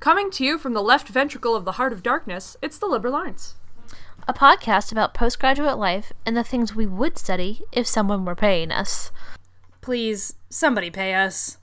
Coming to you from the left ventricle of the heart of darkness, it's the Liberal Arts. A podcast about postgraduate life and the things we would study if someone were paying us. Please, somebody pay us.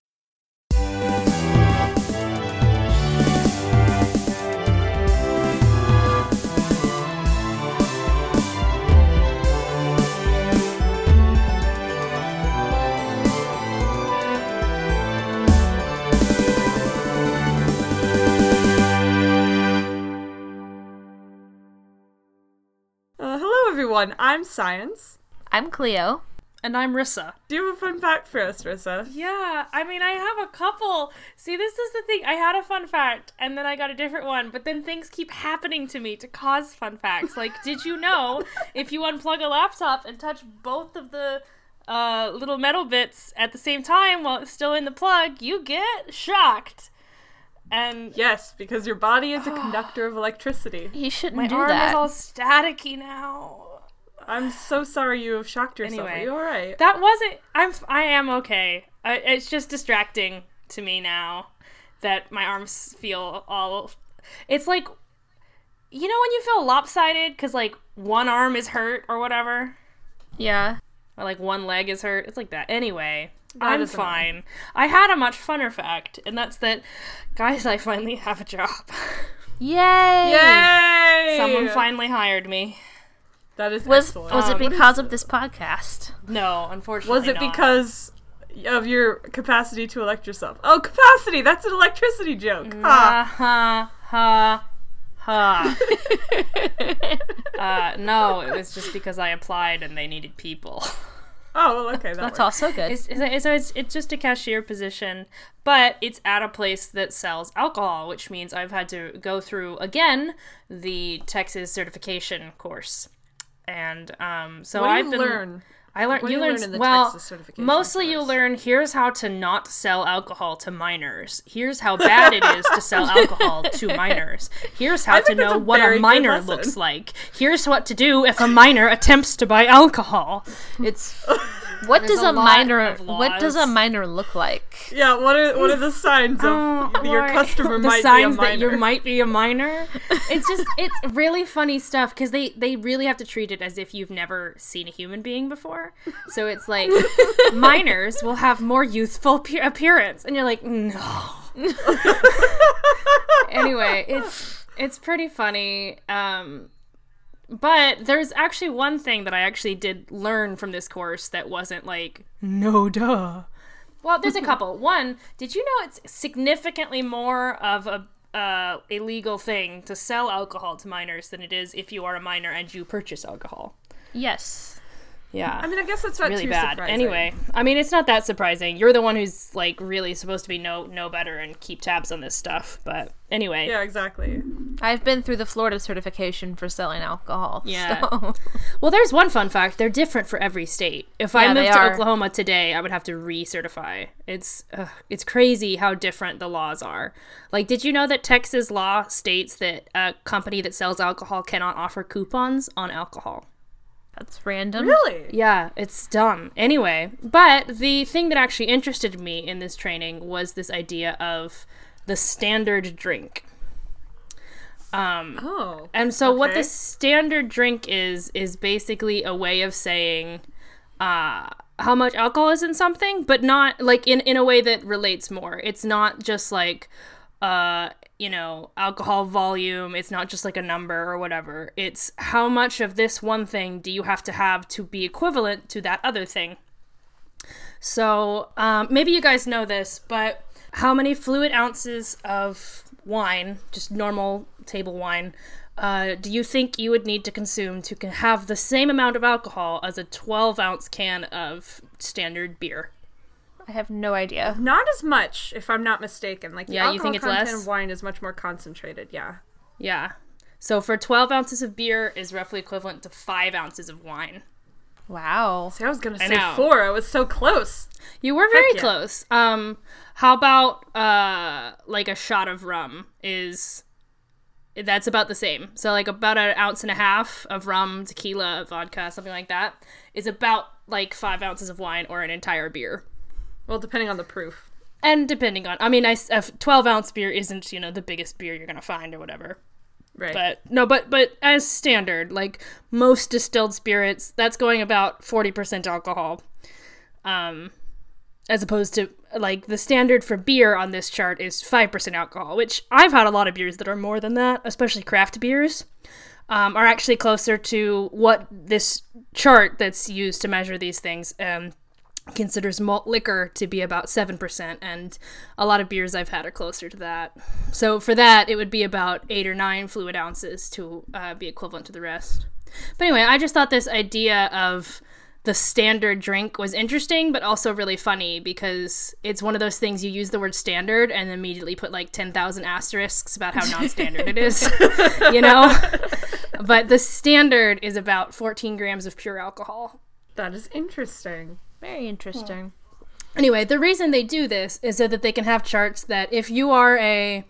Hello everyone, I'm Science. I'm Cleo. And I'm Rissa. Do you have a fun fact for us, Rissa? Yeah, I mean, I have a couple. See, this is the thing. I had a fun fact, and then I got a different one, but then things keep happening to me to cause fun facts. Like, did you know if you unplug a laptop and touch both of the little metal bits at the same time while it's still in the plug, you get shocked? And yes, because your body is a conductor of electricity. You shouldn't my do arm that. is all staticky now. I'm so sorry you have shocked yourself. Anyway, Are you alright? That wasn't... I am okay. It's just distracting to me now that my arms feel all... It's like... You know when you feel lopsided because, like, one arm is hurt or whatever? Yeah. Or, like, one leg is hurt? It's like that. Anyway, That I'm is annoying. fine. I had a much funner fact, and that's that, guys, I finally have a job. Yay! Yay! Someone finally hired me. That is Was excellent. it What because is- of this podcast? No, unfortunately Was it not. because of your capacity to elect yourself? Oh, capacity! That's an electricity joke. Ha! Ha ha ha. No, it was just because I applied and they needed people. Oh, well, okay. That That's works. also good. It's just a cashier position, but it's at a place that sells alcohol, which means I've had to go through again the Texas certification course, and so What do I've you been. learn? I learned. What do You you learn learn in the well. Texas certification Mostly, you course? learn here's how to not sell alcohol to minors. Here's how bad it is to sell alcohol to minors. Here's how I to think that's know a what very a good minor lesson. looks like. Here's what to do if a minor attempts to buy alcohol. It's What There's does a a lot minor of What does a laws. minor look like? Yeah, what are the signs of your Lord. customer the might signs be a minor? that you might be a minor. It's really funny stuff because they really have to treat it as if you've never seen a human being before. So it's like minors will have more youthful appearance, and you're like, no. Anyway, it's pretty funny. But there's actually one thing that I actually did learn from this course that wasn't like, no duh. Well, there's a couple. One, did you know it's significantly more of a illegal thing to sell alcohol to minors than it is if you are a minor and you purchase alcohol? Yes. Yeah. I mean, I guess that's not really too bad. surprising. Anyway, I mean, it's not that surprising. You're the one who's like really supposed to be know better and keep tabs on this stuff. But anyway. Yeah, exactly. I've been through the Florida certification for selling alcohol. Yeah. So. Well, there's one fun fact. They're different for every state. If I Yeah, moved they to are. Oklahoma today, I would have to recertify. It's crazy how different the laws are. Like, did you know that Texas law states that a company that sells alcohol cannot offer coupons on alcohol? That's random. Really? Yeah, it's dumb. Anyway, but the thing that actually interested me in this training was this idea of the standard drink. Oh. And so what Okay. the standard drink is basically a way of saying how much alcohol is in something, but not like in a way that relates more. It's not just like alcohol volume. It's not just like a number or whatever. It's how much of this one thing do you have to be equivalent to that other thing. So maybe you guys know this, but how many fluid ounces of wine, just normal table wine, do you think you would need to consume to have the same amount of alcohol as a 12-ounce can of standard beer? I have no idea. Not as much, if I'm not mistaken. Like, the Yeah, you alcohol think it's content less? of wine is much more concentrated, yeah. Yeah. So for 12 ounces of beer is roughly equivalent to 5 ounces of wine. Wow. See, I was gonna I say know. 4. I was so close. You were very yeah. close. How about like a shot of rum that's about the same. So like about 1.5 ounces of rum, tequila, vodka, something like that is about like 5 ounces of wine or an entire beer. Well, depending on the proof. And depending on, I mean, a 12-ounce beer isn't, the biggest beer you're going to find or whatever. Right. But as standard, like most distilled spirits, that's going about 40% alcohol. As opposed to, like, the standard for beer on this chart is 5% alcohol, which I've had a lot of beers that are more than that, especially craft beers, are actually closer to what this chart that's used to measure these things considers malt liquor to be about 7%, and a lot of beers I've had are closer to that. So for that, it would be about 8 or 9 fluid ounces to be equivalent to the rest. But anyway, I just thought this idea of the standard drink was interesting, but also really funny, because it's one of those things you use the word standard and immediately put like 10,000 asterisks about how non-standard it is, But the standard is about 14 grams of pure alcohol. That is interesting. Very interesting. Anyway, the reason they do this is so that they can have charts that if you are a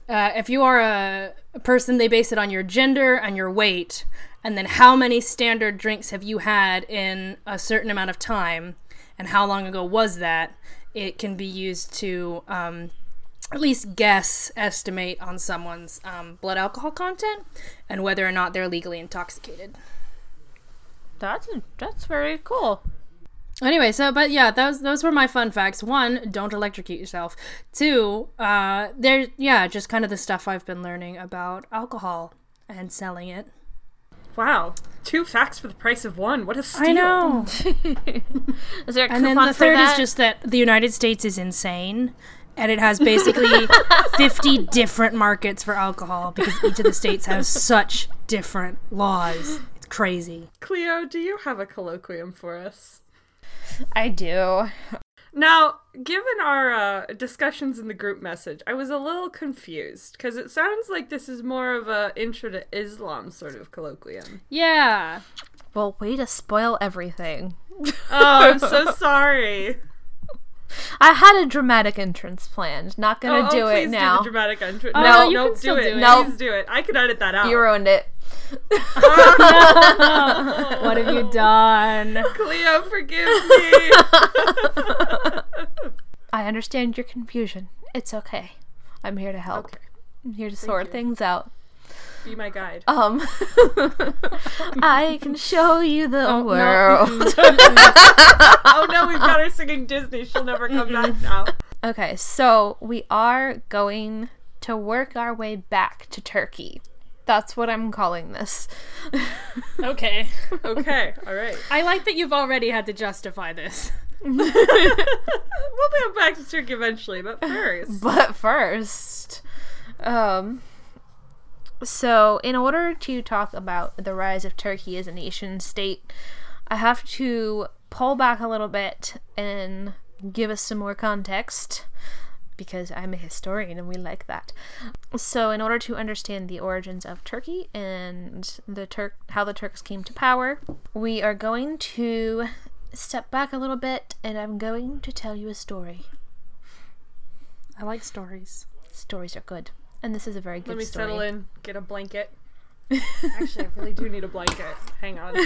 person, they base it on your gender and your weight, and then how many standard drinks have you had in a certain amount of time, and how long ago was that. It can be used to at least estimate on someone's blood alcohol content and whether or not they're legally intoxicated. That's very cool. Anyway, but yeah, those were my fun facts. 1, don't electrocute yourself. 2, just kind of the stuff I've been learning about alcohol and selling it. Wow. 2 facts for the price of 1. What a steal. I know. Is there a coupon And then the for third that? is just that the United States is insane, and it has basically 50 different markets for alcohol because each of the states has such different laws. It's crazy. Cleo, do you have a colloquium for us? I do. Now, given our discussions in the group message, I was a little confused, because it sounds like this is more of a intro to Islam sort of colloquium. Yeah. Well, way to spoil everything. Oh, I'm so sorry. I had a dramatic entrance planned. Not gonna do it please now. do the dramatic entrance. Oh, No, you don't can still do it. do it. No. Please do it. I could edit that out. You ruined it. What have you done? Cleo, forgive me. I understand your confusion. It's okay. I'm here to help. Okay. I'm here to sort you. things out. Be my guide. I can show you the Oh, no. world. Oh no, we've got her singing Disney. She'll never come back now. Okay, so we are going to work our way back to Turkey. That's what I'm calling this. Okay. Okay, alright. I like that you've already had to justify this. We'll be back to Turkey eventually, but first. So in order to talk about the rise of Turkey as a nation state, I have to pull back a little bit and give us some more context, because I'm a historian and we like that. So in order to understand the origins of Turkey and how the Turks came to power, we are going to step back a little bit, and I'm going to tell you a story. I like stories. Stories are good. And this is a very good Let me story. settle in, get a blanket. Actually, I really do need a blanket. Hang on.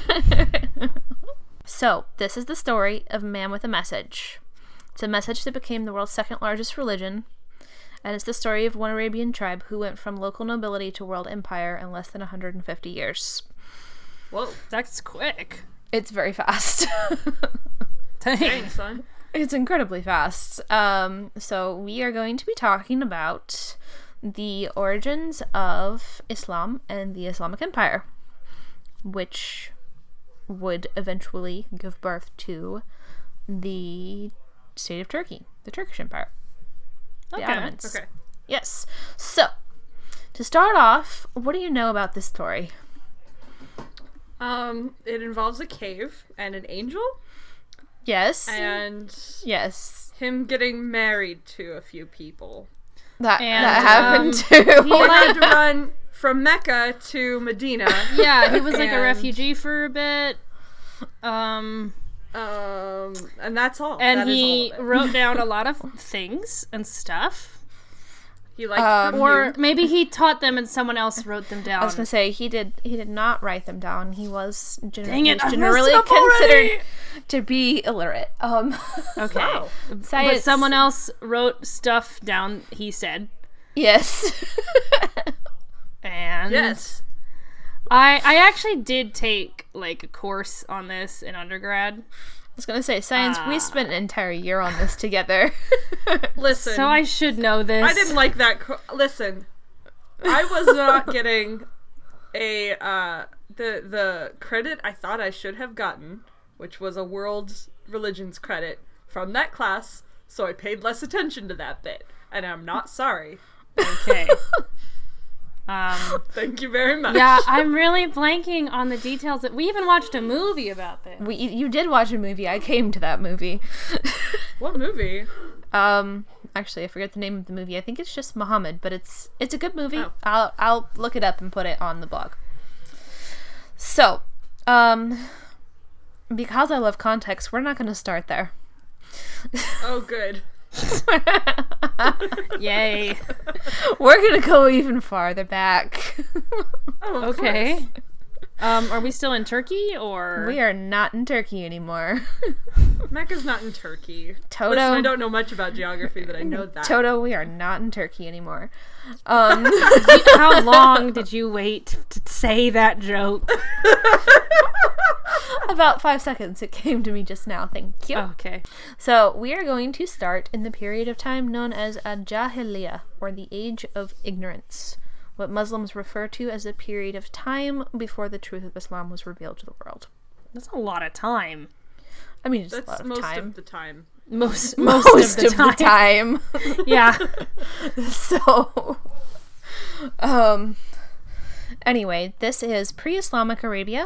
So, this is the story of a man with a message. It's a message that became the world's second largest religion, and it's the story of one Arabian tribe who went from local nobility to world empire in less than 150 years. Whoa, That's quick. It's very fast. dang, son. It's incredibly fast. So we are going to be talking about the origins of Islam and the Islamic Empire, which would eventually give birth to the state of Turkey, the Turkish Empire. The Ottomans. Okay. Yes. So, to start off, what do you know about this story? It involves a cave and an angel, Yes. and Yes. him getting married to a few people. That And, happened he too. He had to run from Mecca to Medina. Yeah, he was like a And- refugee for a bit. And that's all. And That is he all of it. wrote down a lot of things and stuff. He liked Or perfume. maybe he taught them and someone else wrote them down. I was gonna say he did not write them down. He was Dang it, I generally messed up considered already! to be illiterate. Okay. Wow. But Science. someone else wrote stuff down, he said. Yes. And Yes. I actually did take like a course on this in undergrad. I was gonna say science. We spent an entire year on this together. Listen. So I should know this. I didn't like that. Listen, I was not getting a the credit I thought I should have gotten, which was a world religions credit from that class. So I paid less attention to that bit, and I'm not sorry. Okay. Thank you very much. Yeah, I'm really blanking on the details. That we even watched a movie about this. You did watch a movie. I came to that movie. What movie? Actually, I forget the name of the movie. I think it's just Muhammad, but it's a good movie. Oh. I'll look it up and put it on the blog. So, because I love context, we're not going to start there. Oh, good. Yay. We're going to go even farther back. Oh, of Okay. course. Are we still in Turkey or? We are not in Turkey anymore. Mecca's not in Turkey. Toto. Listen, I don't know much about geography, but I know that. Toto, we are not in Turkey anymore. How long did you wait to say that joke? About 5 seconds. It came to me just now. Thank you. Okay. So we are going to start in the period of time known as Al-Jahiliyyah, or the Age of Ignorance, what Muslims refer to as the period of time before the truth of Islam was revealed to the world. That's a lot of time. I mean, it's a That's lot of most time. of the time. Most Most of the time. Yeah. So, anyway, this is pre-Islamic Arabia,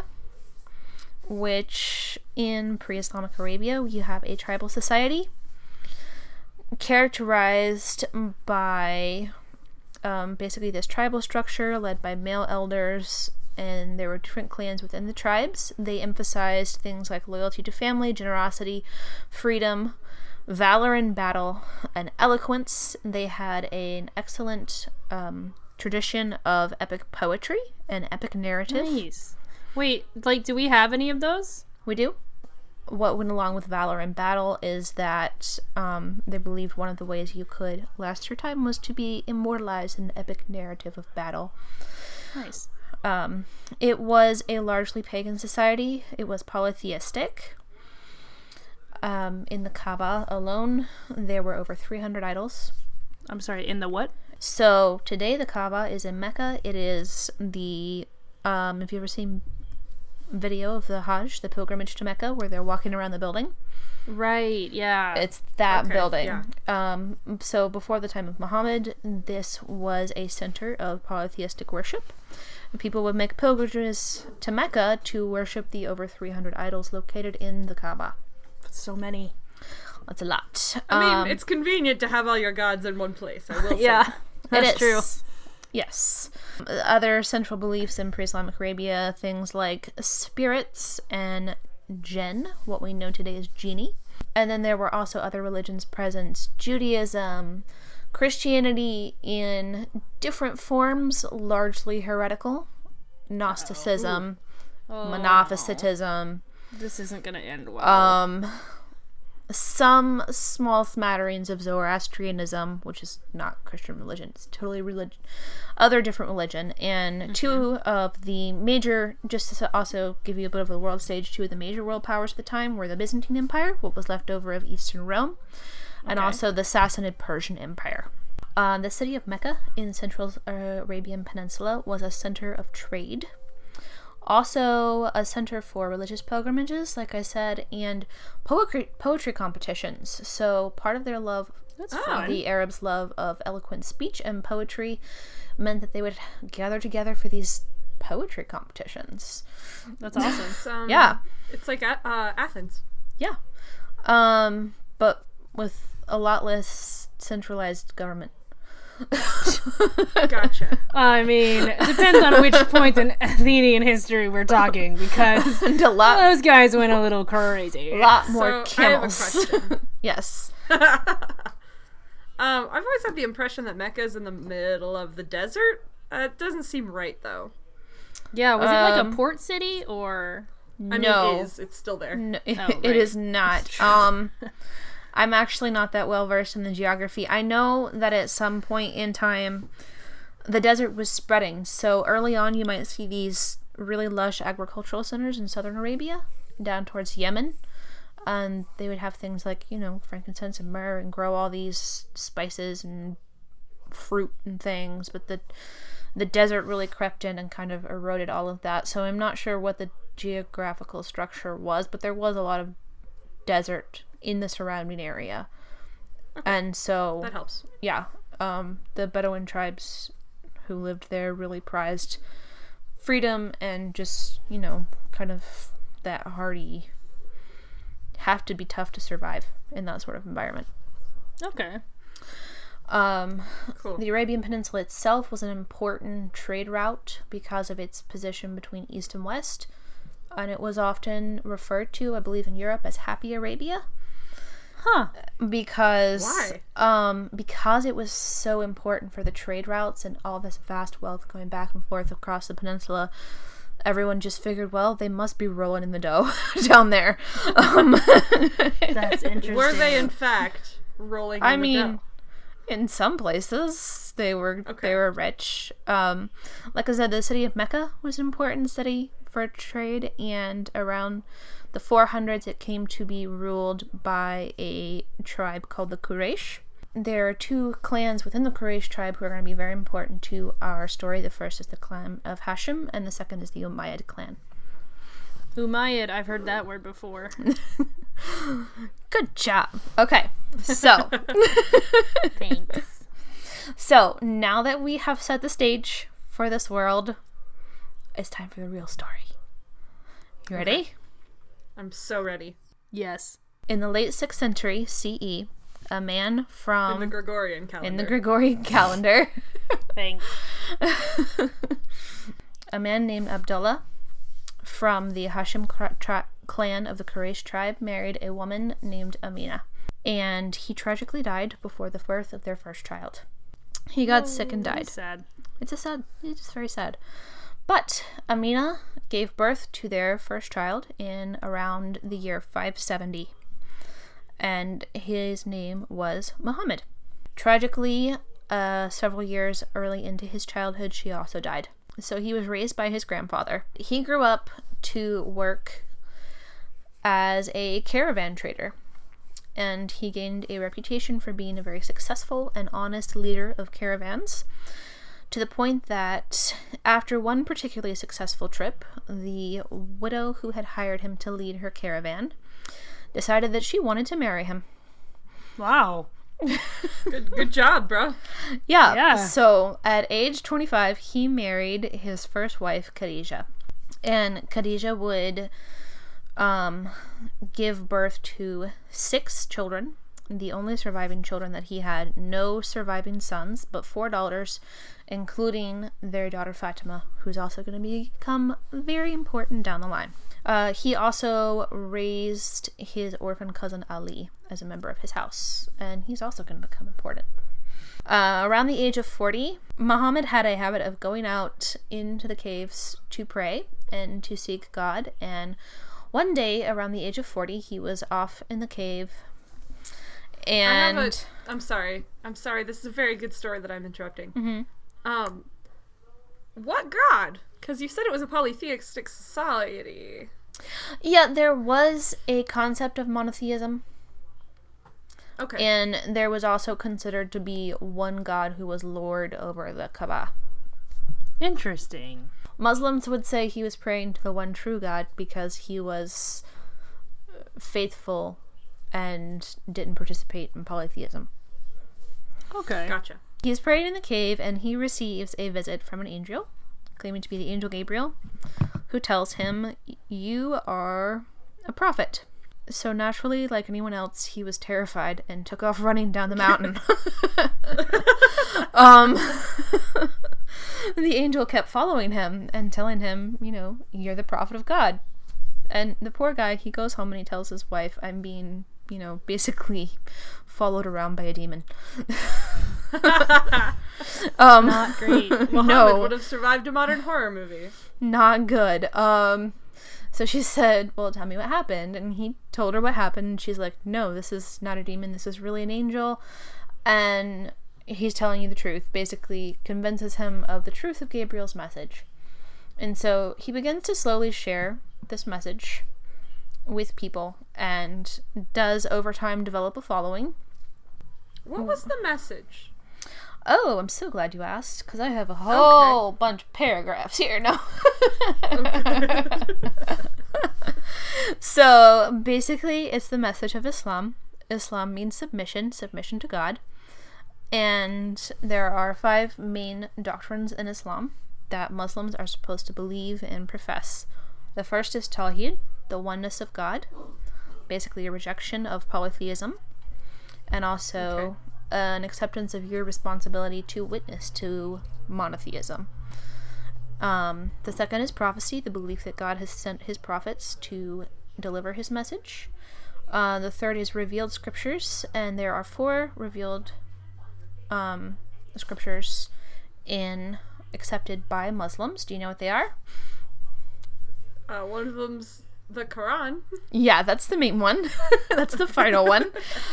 which in pre-Islamic Arabia, you have a tribal society characterized by basically this tribal structure led by male elders, and there were different clans within the tribes. They emphasized things like loyalty to family, generosity, freedom, valor in battle, and eloquence. They had an excellent tradition of epic poetry and epic narrative. Nice. Wait, like, do we have any of those? We do. What went along with valor in battle is that they believed one of the ways you could last your time was to be immortalized in the epic narrative of battle. Nice. It was a largely pagan society. It was polytheistic. In the Kaaba alone, there were over 300 idols. I'm sorry, in the what? So today the Kaaba is in Mecca. It is the have you ever seen video of the Hajj, the pilgrimage to Mecca, where they're walking around the building? Right, yeah. It's that Okay, building. yeah. So before the time of Muhammad, this was a center of polytheistic worship. People would make pilgrimages to Mecca to worship the over 300 idols located in the Kaaba. So many. That's a lot. I mean, it's convenient to have all your gods in one place. I will say. Yeah, that's It true. is. Yes. Other central beliefs in pre-Islamic Arabia, things like spirits and jinn, what we know today as genie. And then there were also other religions present: Judaism, Christianity in different forms, largely heretical, Gnosticism, Monophysitism, This isn't gonna end well. some small smatterings of Zoroastrianism, which is not Christian religion, it's totally other different religion, and two of the major, just to also give you a bit of the world stage, two of the major world powers at the time were the Byzantine Empire, what was left over of Eastern Rome, and also the Sassanid Persian Empire. The city of Mecca in Central Arabian Peninsula was a center of trade, also a center for religious pilgrimages, like I said, and poetry competitions. So part of their love, the Arabs' love of eloquent speech and poetry, meant that they would gather together for these poetry competitions. That's awesome. It's, Yeah. It's like Athens. Yeah. But with a lot less centralized government. Gotcha. I mean, it depends on which point in Athenian history we're talking, because And a lot those guys went a little crazy. more So, I have a camels. question. Yes. I've always had the impression that Mecca is in the middle of the desert. It doesn't seem right, though. Yeah, was it like a port city, or... I mean, it is. It's still there. No, right. it is not. I'm actually not that well versed in the geography. I know that at some point in time, the desert was spreading. So early on, you might see these really lush agricultural centers in southern Arabia, down towards Yemen. And they would have things like, frankincense and myrrh, and grow all these spices and fruit and things. But the desert really crept in and kind of eroded all of that. So I'm not sure what the geographical structure was, but there was a lot of desert in the surrounding area. Okay. And so that helps. Yeah. The Bedouin tribes who lived there really prized freedom and just, kind of that hardy, have to be tough to survive in that sort of environment. Okay. Cool. The Arabian Peninsula itself was an important trade route because of its position between East and West, and it was often referred to, I believe, in Europe as Happy Arabia. Huh. Because why? Because it was so important for the trade routes and all this vast wealth going back and forth across the peninsula. Everyone just figured, well, they must be rolling in the dough down there. That's interesting. Were they, in fact, rolling in the dough? In some places, they were rich. Like I said, the city of Mecca was an important city for trade, and around the 400s, it came to be ruled by a tribe called the Quraysh. There are two clans within the Quraysh tribe who are going to be very important to our story. The first is the clan of Hashim, and the second is the Umayyad clan. Umayyad, I've heard that word before. Good job. Okay, so. Thanks. So, now that we have set the stage for this world, it's time for the real story. You ready? Okay. I'm so ready. Yes. In the late 6th century CE, a man from... In the Gregorian calendar. Thanks. A man named Abdullah from the Hashim clan of the Quraysh tribe married a woman named Amina. And he tragically died before the birth of their first child. He got sick and died. Sad. It's very sad. But Amina gave birth to their first child in around the year 570. And his name was Muhammad. Tragically, several years early into his childhood, she also died. So he was raised by his grandfather. He grew up to work as a caravan trader, and he gained a reputation for being a very successful and honest leader of caravans, to the point that after one particularly successful trip, the widow who had hired him to lead her caravan decided that she wanted to marry him. Wow. Good job, bro. Yeah. So at age 25, he married his first wife, Khadija. And Khadija would give birth to 6 children. The only surviving children that he had, no surviving sons, but 4 daughters, including their daughter Fatima, who's also going to become very important down the line. He also raised his orphan cousin Ali as a member of his house, and he's also going to become important. Around the age of 40, Muhammad had a habit of going out into the caves to pray and to seek God, and one day around the age of 40, he was off in the cave, and... I'm sorry, this is a very good story that I'm interrupting. Mm-hmm. What God? Because you said it was a polytheistic society. Yeah, there was a concept of monotheism. Okay. And there was also considered to be one God who was Lord over the Kaaba. Interesting. Muslims would say he was praying to the one true God because he was faithful and didn't participate in polytheism. Okay. Gotcha. He's praying in the cave, and he receives a visit from an angel, claiming to be the angel Gabriel, who tells him, "You are a prophet." So naturally, like anyone else, he was terrified and took off running down the mountain. The angel kept following him and telling him, you're the prophet of God. And the poor guy, he goes home and he tells his wife, "I'm being basically followed around by a demon. Not great. Muhammad would have survived a modern horror movie. Not good. So she said, well, tell me what happened. And he told her what happened. And she's like, no, this is not a demon. This is really an angel. And he's telling you the truth. Basically convinces him of the truth of Gabriel's message. And so he begins to slowly share this message with people and does over time develop a following. What was the message? Oh, I'm so glad you asked, because I have a whole bunch of paragraphs here now. So, basically, it's the message of Islam. Islam means submission to God. And there are 5 main doctrines in Islam that Muslims are supposed to believe and profess. The first is Tawheed, the oneness of God. Basically, a rejection of polytheism. And also an acceptance of your responsibility to witness to monotheism. The second is prophecy, the belief that God has sent his prophets to deliver his message. The third is revealed scriptures, and there are 4 revealed scriptures accepted by Muslims. Do you know what they are? One of them's the Quran. Yeah, that's the main one. That's the final one.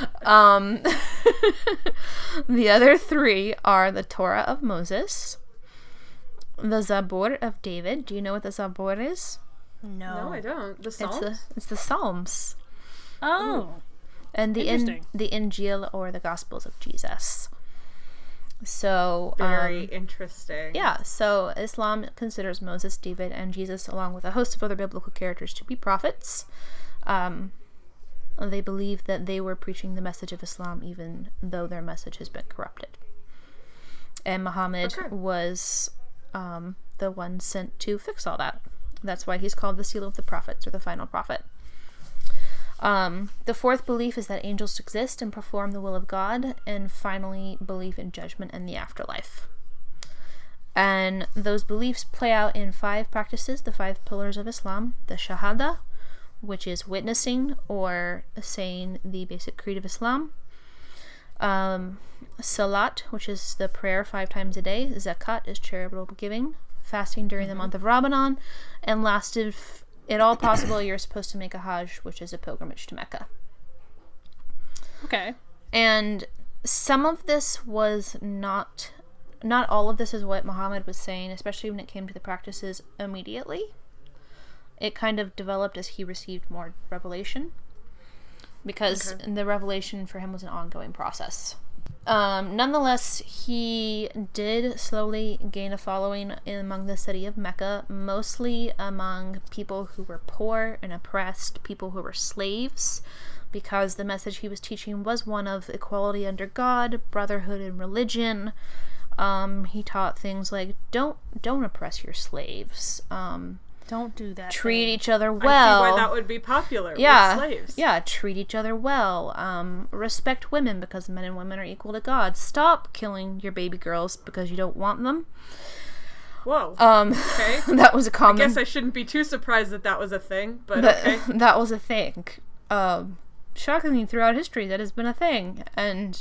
The other 3 are the Torah of Moses, the Zabur of David. Do you know what the Zabur is? No, I don't. The Psalms? It's the Psalms. Oh. And the Injil, or the Gospels of Jesus. So very interesting. Yeah, so Islam considers Moses, David, and Jesus, along with a host of other biblical characters, to be prophets. They believe that they were preaching the message of Islam even though their message has been corrupted. And Muhammad was the one sent to fix all that. That's why he's called the seal of the prophets, or the final prophet. The fourth belief is that angels exist and perform the will of God, and finally, belief in judgment and the afterlife. And those beliefs play out in 5 practices, the 5 pillars of Islam: the Shahada, which is witnessing or saying the basic creed of Islam; Salat, which is the prayer 5 times a day; Zakat is charitable giving; fasting during the month of Ramadan; and last, if at all possible, you're supposed to make a Hajj, which is a pilgrimage to Mecca. Okay. And some of this was not all of this is what Muhammad was saying, especially when it came to the practices immediately. It kind of developed as he received more revelation, because the revelation for him was an ongoing process. Nonetheless, he did slowly gain a following among the city of Mecca, mostly among people who were poor and oppressed, people who were slaves, because the message he was teaching was one of equality under God, brotherhood in religion. He taught things like, don't oppress your slaves. Don't do that. Treat each other well. I see why that would be popular with slaves. Yeah, treat each other well. Respect women, because men and women are equal to God. Stop killing your baby girls because you don't want them. Whoa. Okay. That was a common... I guess I shouldn't be too surprised that was a thing, but okay. That was a thing. Shockingly, throughout history, that has been a thing. And,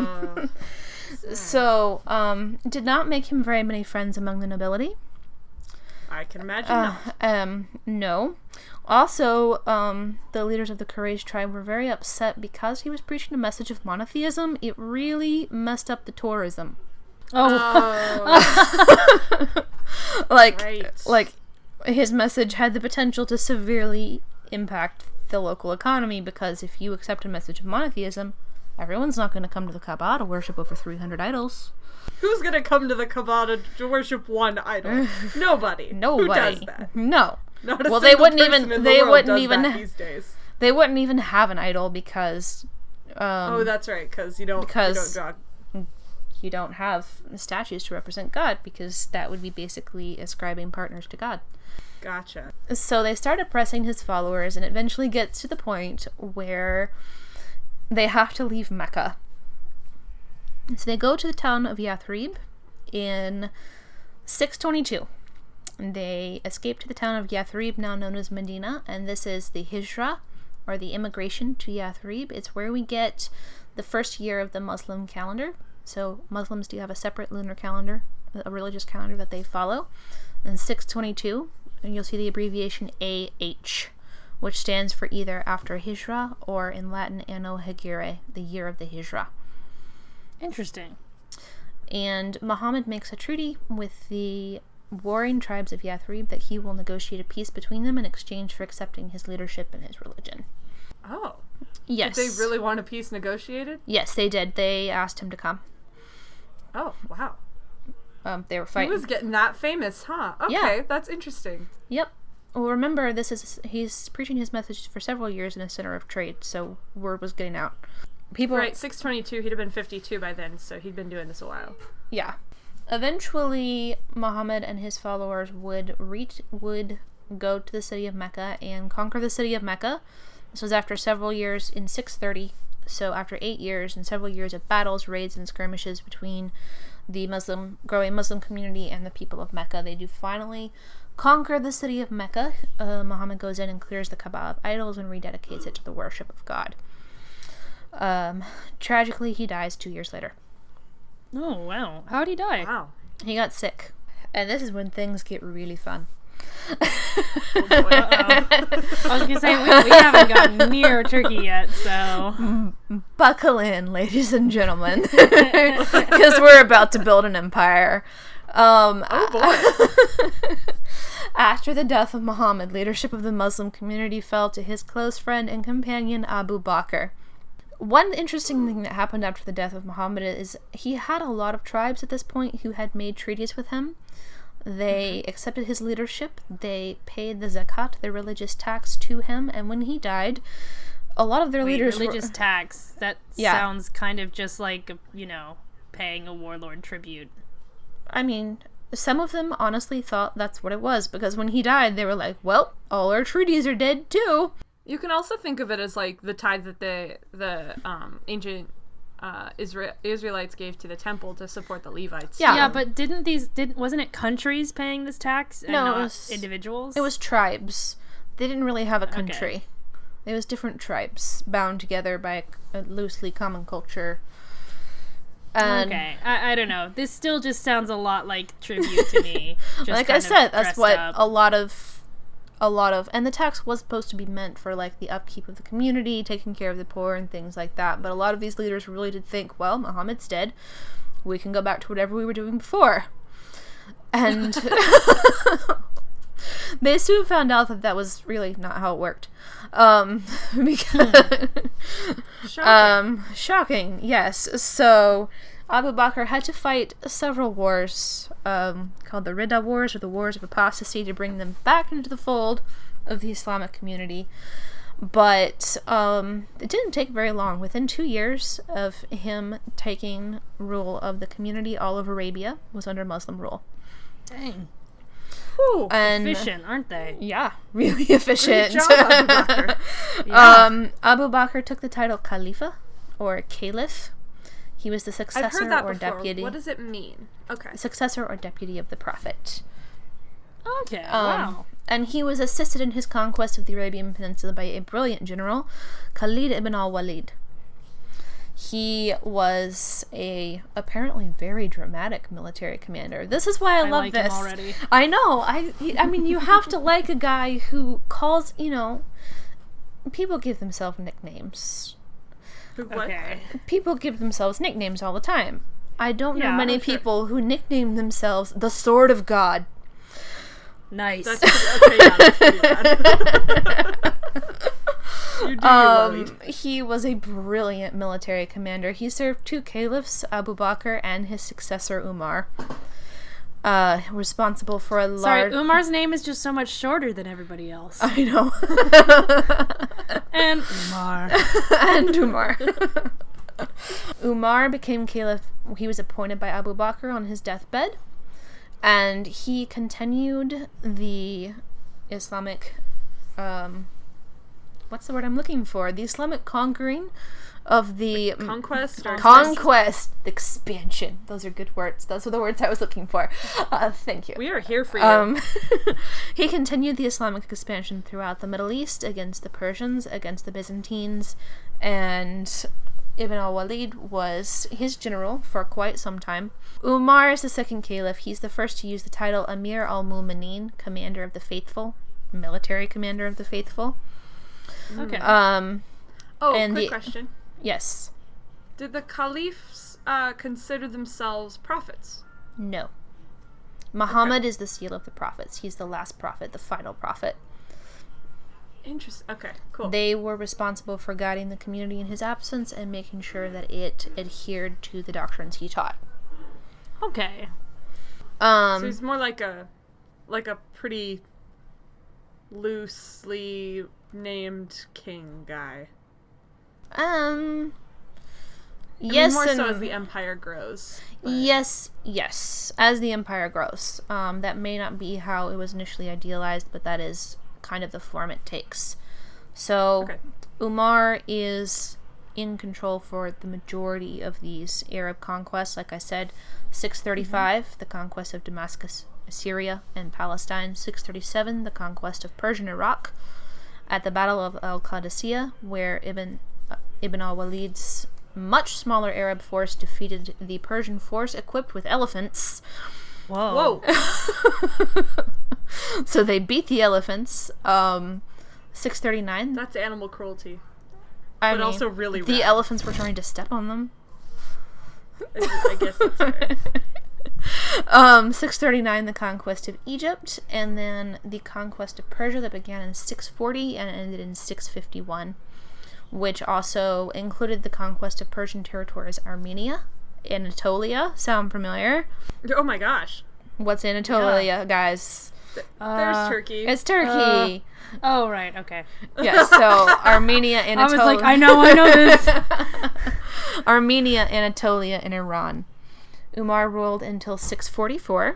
did not make him very many friends among the nobility. I can imagine no. Also, the leaders of the Quraysh tribe were very upset because he was preaching a message of monotheism. It really messed up the tourism. Like his message had the potential to severely impact the local economy, because if you accept a message of monotheism, everyone's not going to come to the Kaaba to worship over 300 idols. Who's gonna come to the Kaaba to worship one idol? Nobody. Nobody. Who does that? No. Not a well, single they wouldn't person even. in They the world wouldn't does even. That these days. They wouldn't even have an idol because. Oh, that's right. Because you don't draw. You don't have statues to represent God, because that would be basically ascribing partners to God. Gotcha. So they start oppressing his followers, and it eventually gets to the point where they have to leave Mecca. So they go to the town of Yathrib in 622. They escape to the town of Yathrib, now known as Medina, and this is the Hijra, or the immigration to Yathrib. It's where we get the first year of the Muslim calendar. So Muslims do have a separate lunar calendar, a religious calendar that they follow. And 622, and you'll see the abbreviation AH, which stands for either after Hijra or in Latin Anno Hagire, the year of the Hijra. Interesting. And Muhammad makes a treaty with the warring tribes of Yathrib that he will negotiate a peace between them in exchange for accepting his leadership and his religion. Oh. Yes. Did they really want a peace negotiated? Yes, they did. They asked him to come. Oh, wow. They were fighting. He was getting that famous, huh? Okay, Yeah. That's interesting. Yep. Well, remember, he's preaching his message for several years in a center of trade, so word was getting out. Right, 622, he'd have been 52 by then, so he'd been doing this a while. Yeah. Eventually, Muhammad and his followers would go to the city of Mecca and conquer the city of Mecca. This was after several years in 630. So after 8 years and several years of battles, raids, and skirmishes between the growing Muslim community and the people of Mecca, they do finally conquer the city of Mecca. Muhammad goes in and clears the Kaaba of idols and rededicates it to the worship of God. Tragically, he dies 2 years later. Oh, wow. How'd he die? Wow. He got sick. And this is when things get really fun. Oh, boy. I was gonna say, we haven't gotten near Turkey yet, so... Buckle in, ladies and gentlemen. Because we're about to build an empire. Oh, boy. After the death of Muhammad, leadership of the Muslim community fell to his close friend and companion Abu Bakr. One interesting thing that happened after the death of Muhammad is he had a lot of tribes at this point who had made treaties with him. They accepted his leadership, they paid the zakat, the religious tax, to him, and when he died, a lot of their leaders religious tax, that sounds kind of just like, paying a warlord tribute. I mean, some of them honestly thought that's what it was, because when he died, they were like, well, all our treaties are dead too. You can also think of it as like the tithe that the ancient Israelites gave to the temple to support the Levites. Yeah, but wasn't it countries paying this tax and not individuals? It was tribes. They didn't really have a country. Okay. It was different tribes bound together by a loosely common culture. And okay, I don't know. This still just sounds a lot like tribute to me. Just like I said, that's what a lot of, and the tax was supposed to be meant for like the upkeep of the community, taking care of the poor and things like that. But a lot of these leaders really did think, well, Muhammad's dead. We can go back to whatever we were doing before. And they soon found out that was really not how it worked. Because shocking, yes. So Abu Bakr had to fight several wars called the Ridda Wars, or the Wars of Apostasy, to bring them back into the fold of the Islamic community. But it didn't take very long. Within 2 years of him taking rule of the community, all of Arabia was under Muslim rule. Dang. Ooh, and efficient, aren't they? Yeah, really efficient. Great job, Abu Bakr. Yeah. Abu Bakr took the title Khalifa, or Caliph. He was the successor I've heard that or before. deputy. What does it mean? Okay. Successor or deputy of the Prophet. Okay, wow. And he was assisted in his conquest of the Arabian Peninsula by a brilliant general, Khalid ibn al-Walid. He was a apparently very dramatic military commander. This is why I love like this. Him already. I know. I mean, you have to like a guy who calls, people give themselves nicknames. What? Okay. People give themselves nicknames all the time. I don't know many sure. people who nickname themselves the Sword of God. Nice. That's pretty bad. You do Walid. He was a brilliant military commander. He served 2 caliphs, Abu Bakr and his successor Umar. Responsible for a large... Sorry, Umar's name is just so much shorter than everybody else. I know. And Umar. And Umar. Umar became caliph. He was appointed by Abu Bakr on his deathbed. And he continued the Islamic... what's the word I'm looking for? The Islamic conquering of the Conquest or conquest, expansion. Those are good words. Those are the words I was looking for. Thank you. We are here for you. He continued the Islamic expansion throughout the Middle East against the Persians, against the Byzantines, and Ibn al-Walid was his general for quite some time. Umar is the second caliph. He's the first to use the title Amir al-Mu'minin, Commander of the Faithful, military commander of the faithful. Okay. Quick question. Yes. Did the caliphs consider themselves prophets? No. Muhammad is the seal of the prophets. He's the last prophet, the final prophet. Interesting. Okay, cool. They were responsible for guiding the community in his absence and making sure that it adhered to the doctrines he taught. Okay. So he's more like a pretty loosely named king guy. Yes, more and so as the empire grows. But... yes, as the empire grows. That may not be how it was initially idealized, but that is kind of the form it takes. So, Okay. Umar is in control for the majority of these Arab conquests. Like I said, 635, the conquest of Damascus, Syria, and Palestine. 637, the conquest of Persian Iraq. At the Battle of Al-Qadisiyah, where Ibn al-Walid's much smaller Arab force defeated the Persian force equipped with elephants. Whoa. So they beat the elephants. 639. That's animal cruelty. I But mean, also really the rad. elephants were trying to step on them. I guess that's fair. 639, the conquest of Egypt, and then the conquest of Persia that began in 640 and ended in 651, which also included the conquest of Persian territories Armenia, Anatolia. Sound familiar? Oh my gosh. What's Anatolia, guys? There's Turkey. It's Turkey. Oh, right. Okay. Yeah, so Armenia, Anatolia. I was like, I know this. Armenia, Anatolia, and Iran. Umar ruled until 644,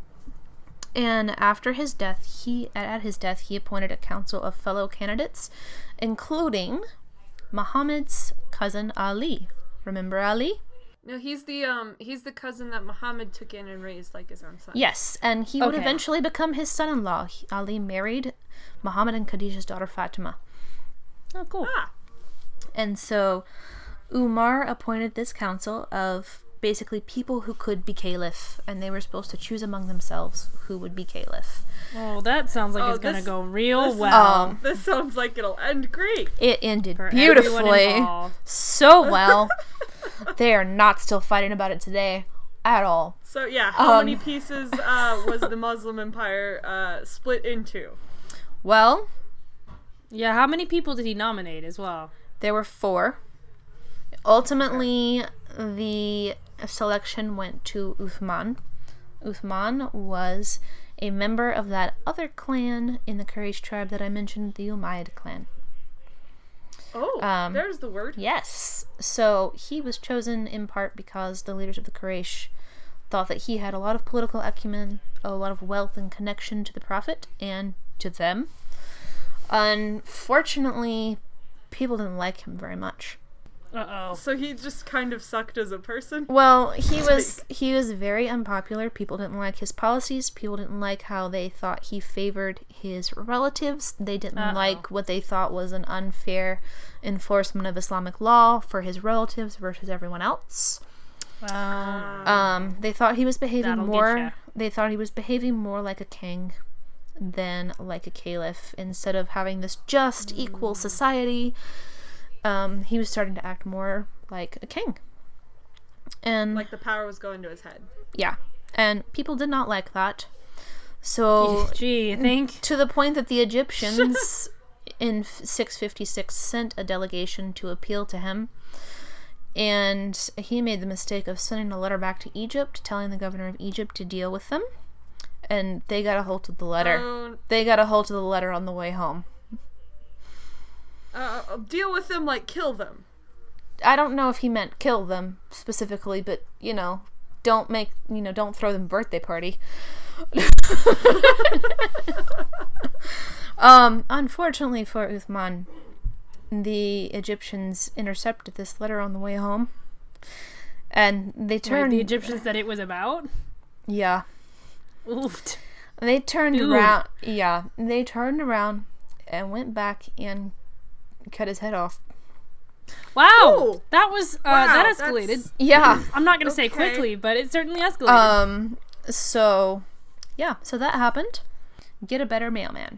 and after his death, at his death, he appointed a council of fellow candidates, including Muhammad's cousin Ali. Remember Ali? No, he's the cousin that Muhammad took in and raised like his own son. Yes, and he would Okay. eventually become his son-in-law. Ali married Muhammad and Khadija's daughter Fatima. Oh, cool. Ah. And so Umar appointed this council of basically people who could be caliph, and they were supposed to choose among themselves who would be caliph. Oh, that sounds like Oh, it's gonna this- go real this- well. This sounds like it'll end great. It ended for everyone beautifully. involved. So well. They are not still fighting about it today at all. So yeah, how many pieces was the Muslim Empire split into? Well, Yeah, how many people did he nominate as well? there were 4. Ultimately, the selection went to Uthman. Uthman was a member of that other clan in the Quraysh tribe that I mentioned, the Umayyad clan. Oh, there's the word. Yes. So he was chosen in part because the leaders of the Quraysh thought that he had a lot of political acumen, a lot of wealth and connection to the Prophet and to them. Unfortunately, people didn't like him very much. Uh-oh. So he just kind of sucked as a person. Well, he was very unpopular. People didn't like his policies. People didn't like how they thought he favored his relatives. They didn't like what they thought was an unfair enforcement of Islamic law for his relatives versus everyone else. Wow. They thought he was behaving That'll get more. ya. They thought he was behaving more like a king than like a caliph. Instead of having this just equal society, he was starting to act more like a king. And Like the power was going to his head. yeah, and people did not like that. So Gee, you think? to the point that the Egyptians in 656 sent a delegation to appeal to him. And he made the mistake of sending a letter back to Egypt, telling the governor of Egypt to deal with them. And they got a hold of the letter. They got a hold of the letter on the way home. Deal with them like kill them. I don't know if he meant kill them specifically, but, don't throw them a birthday party. Unfortunately for Uthman, the Egyptians intercepted this letter on the way home. And they turned... the Egyptians that it was about? Yeah. Oof. They turned Dude. around... Yeah. They turned around and went back and cut his head off. Wow! Ooh. That was, Wow, that that's- escalated. Yeah. I'm not gonna say Okay. quickly, but it certainly escalated. So... Yeah. So that happened. Get a better mailman.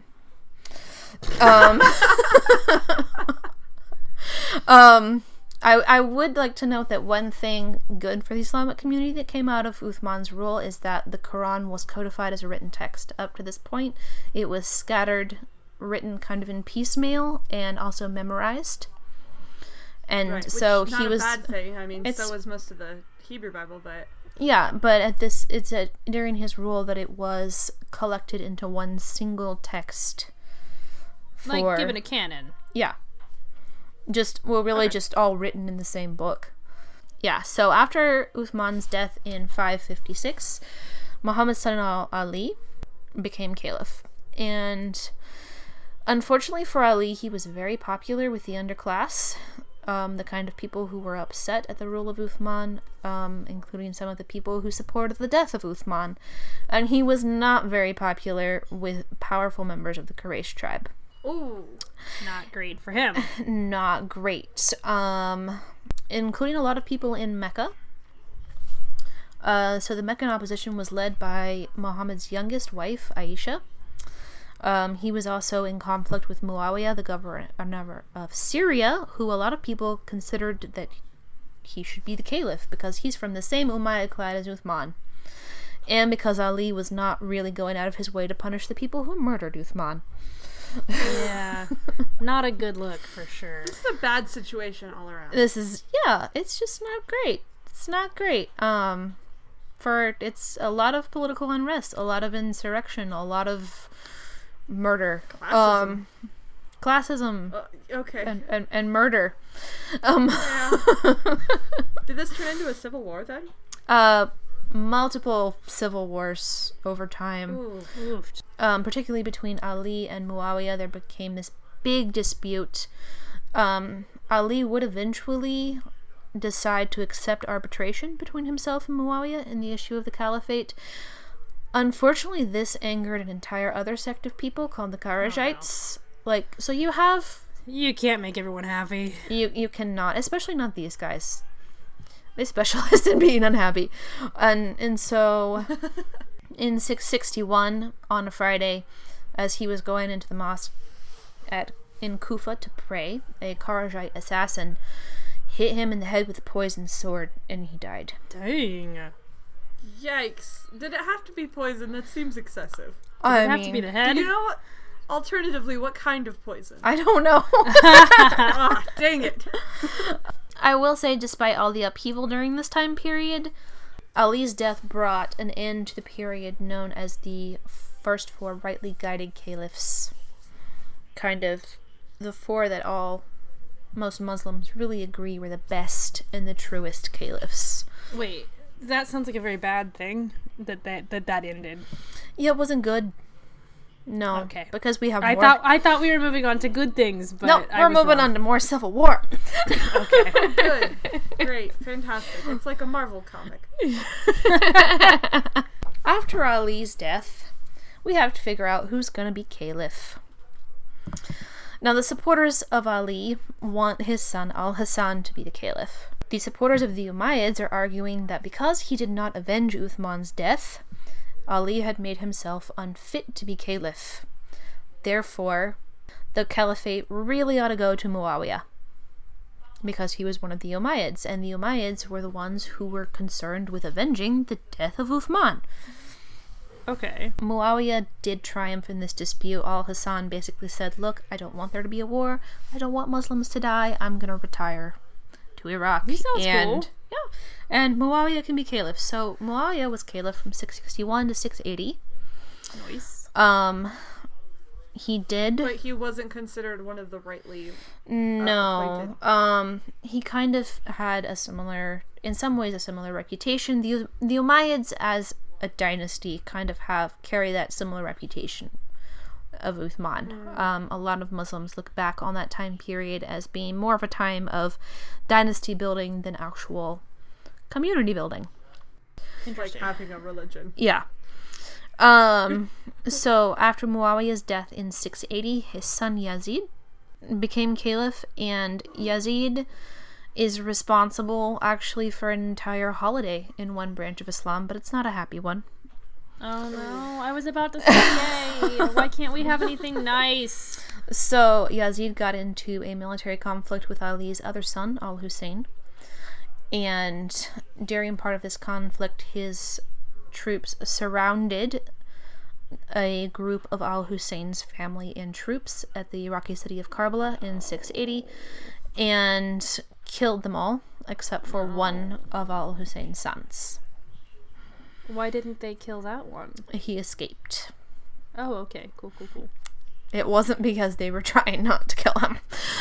I would like to note that one thing good for the Islamic community that came out of Uthman's rule is that the Quran was codified as a written text. Up to this point, it was scattered, written kind of in piecemeal, and also memorized. And Right, so which, he not was... a bad thing. I mean, it's- so was most of the Hebrew Bible, but Yeah, but it's during his rule that it was collected into one single text. Like, given a canon. Yeah. Just all written in the same book. Yeah, so after Uthman's death in 556, Muhammad's son Ali became caliph. And unfortunately for Ali, he was very popular with the underclass, the kind of people who were upset at the rule of Uthman, including some of the people who supported the death of Uthman. And he was not very popular with powerful members of the Quraysh tribe. ooh, Not great for him. Not great. Including a lot of people in Mecca. So the Meccan opposition was led by Muhammad's youngest wife, Aisha. He was also in conflict with Muawiyah, the governor of Syria, who a lot of people considered that he should be the caliph because he's from the same Umayyad clan as Uthman. And because Ali was not really going out of his way to punish the people who murdered Uthman. Yeah. Not a good look, for sure. this is a bad situation all around. It's just not great. It's not great. It's a lot of political unrest, a lot of insurrection, a lot of murder. Classism. Okay. And murder. Yeah. Did this turn into a civil war then? Multiple civil wars over time. Ooh. Oof. Particularly between Ali and Muawiyah, there became this big dispute. Ali would eventually decide to accept arbitration between himself and Muawiyah in the issue of the caliphate. Unfortunately, this angered an entire other sect of people called the Kharijites. So you have... You can't make everyone happy. You cannot, especially not these guys. They specialize in being unhappy. And so... In 661, on a Friday, as he was going into the mosque in Kufa to pray, a Kharijite assassin hit him in the head with a poisoned sword, and he died. Dang. Yikes. Did it have to be poison? That seems excessive. Does it have to be the head? You know what? Alternatively, what kind of poison? I don't know. Ah, dang it. I will say, despite all the upheaval during this time period, Ali's death brought an end to the period known as the first four rightly guided caliphs. Kind of the four that most Muslims really agree were the best and the truest caliphs. Wait, that sounds like a very bad thing that ended. Yeah, it wasn't good. No. Okay. Because we have I more. thought we were moving on to good things, but No, I we're was moving wrong. on to more civil war. Okay. Good. Great. Fantastic. It's like a Marvel comic. After Ali's death, we have to figure out who's going to be caliph. Now, the supporters of Ali want his son Al-Hassan to be the caliph. The supporters of the Umayyads are arguing that because he did not avenge Uthman's death, Ali had made himself unfit to be caliph. Therefore, the caliphate really ought to go to Muawiyah, because he was one of the Umayyads, and the Umayyads were the ones who were concerned with avenging the death of Uthman. Okay. Muawiyah did triumph in this dispute. Al-Hassan basically said, look, I don't want there to be a war. I don't want Muslims to die. I'm going to retire to Iraq. He sounds cool. Yeah. And Muawiyah can be caliph. So Muawiyah was caliph from 661 to 680. Nice. He did... But he wasn't considered one of the rightly... No. He kind of had in some ways, a similar reputation. The Umayyads as a dynasty kind of carry that similar reputation. of Uthman. A lot of Muslims look back on that time period as being more of a time of dynasty building than actual community building. Like having a religion. Yeah. So after Muawiyah's death in 680, his son Yazid became caliph, and Yazid is responsible actually for an entire holiday in one branch of Islam, but it's not a happy one. Oh no, I was about to say yay. Why can't we have anything nice? So Yazid got into a military conflict with Ali's other son, Al-Hussein, and during part of this conflict, his troops surrounded a group of Al-Hussein's family and troops at the Iraqi city of Karbala in 680 and killed them all except for one of Al-Hussein's sons. Why didn't they kill that one? He escaped. Oh, okay. Cool. It wasn't because they were trying not to kill him.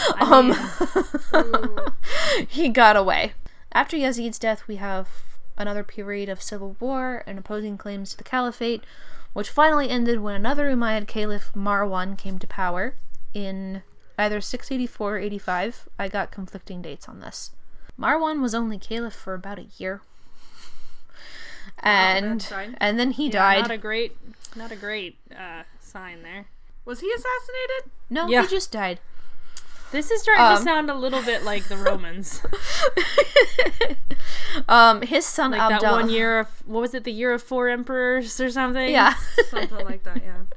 He got away. After Yazid's death, we have another period of civil war and opposing claims to the caliphate, which finally ended when another Umayyad caliph, Marwan, came to power in either 684 or 85. I got conflicting dates on this. Marwan was only caliph for about a year. And then he died. Not a great sign there. Was he assassinated? No, he just died. This is starting to sound a little bit like the Romans. His son like Abdallah. That 1 year of, what was it, the year of 4 emperors or something? Yeah. Something like that, yeah.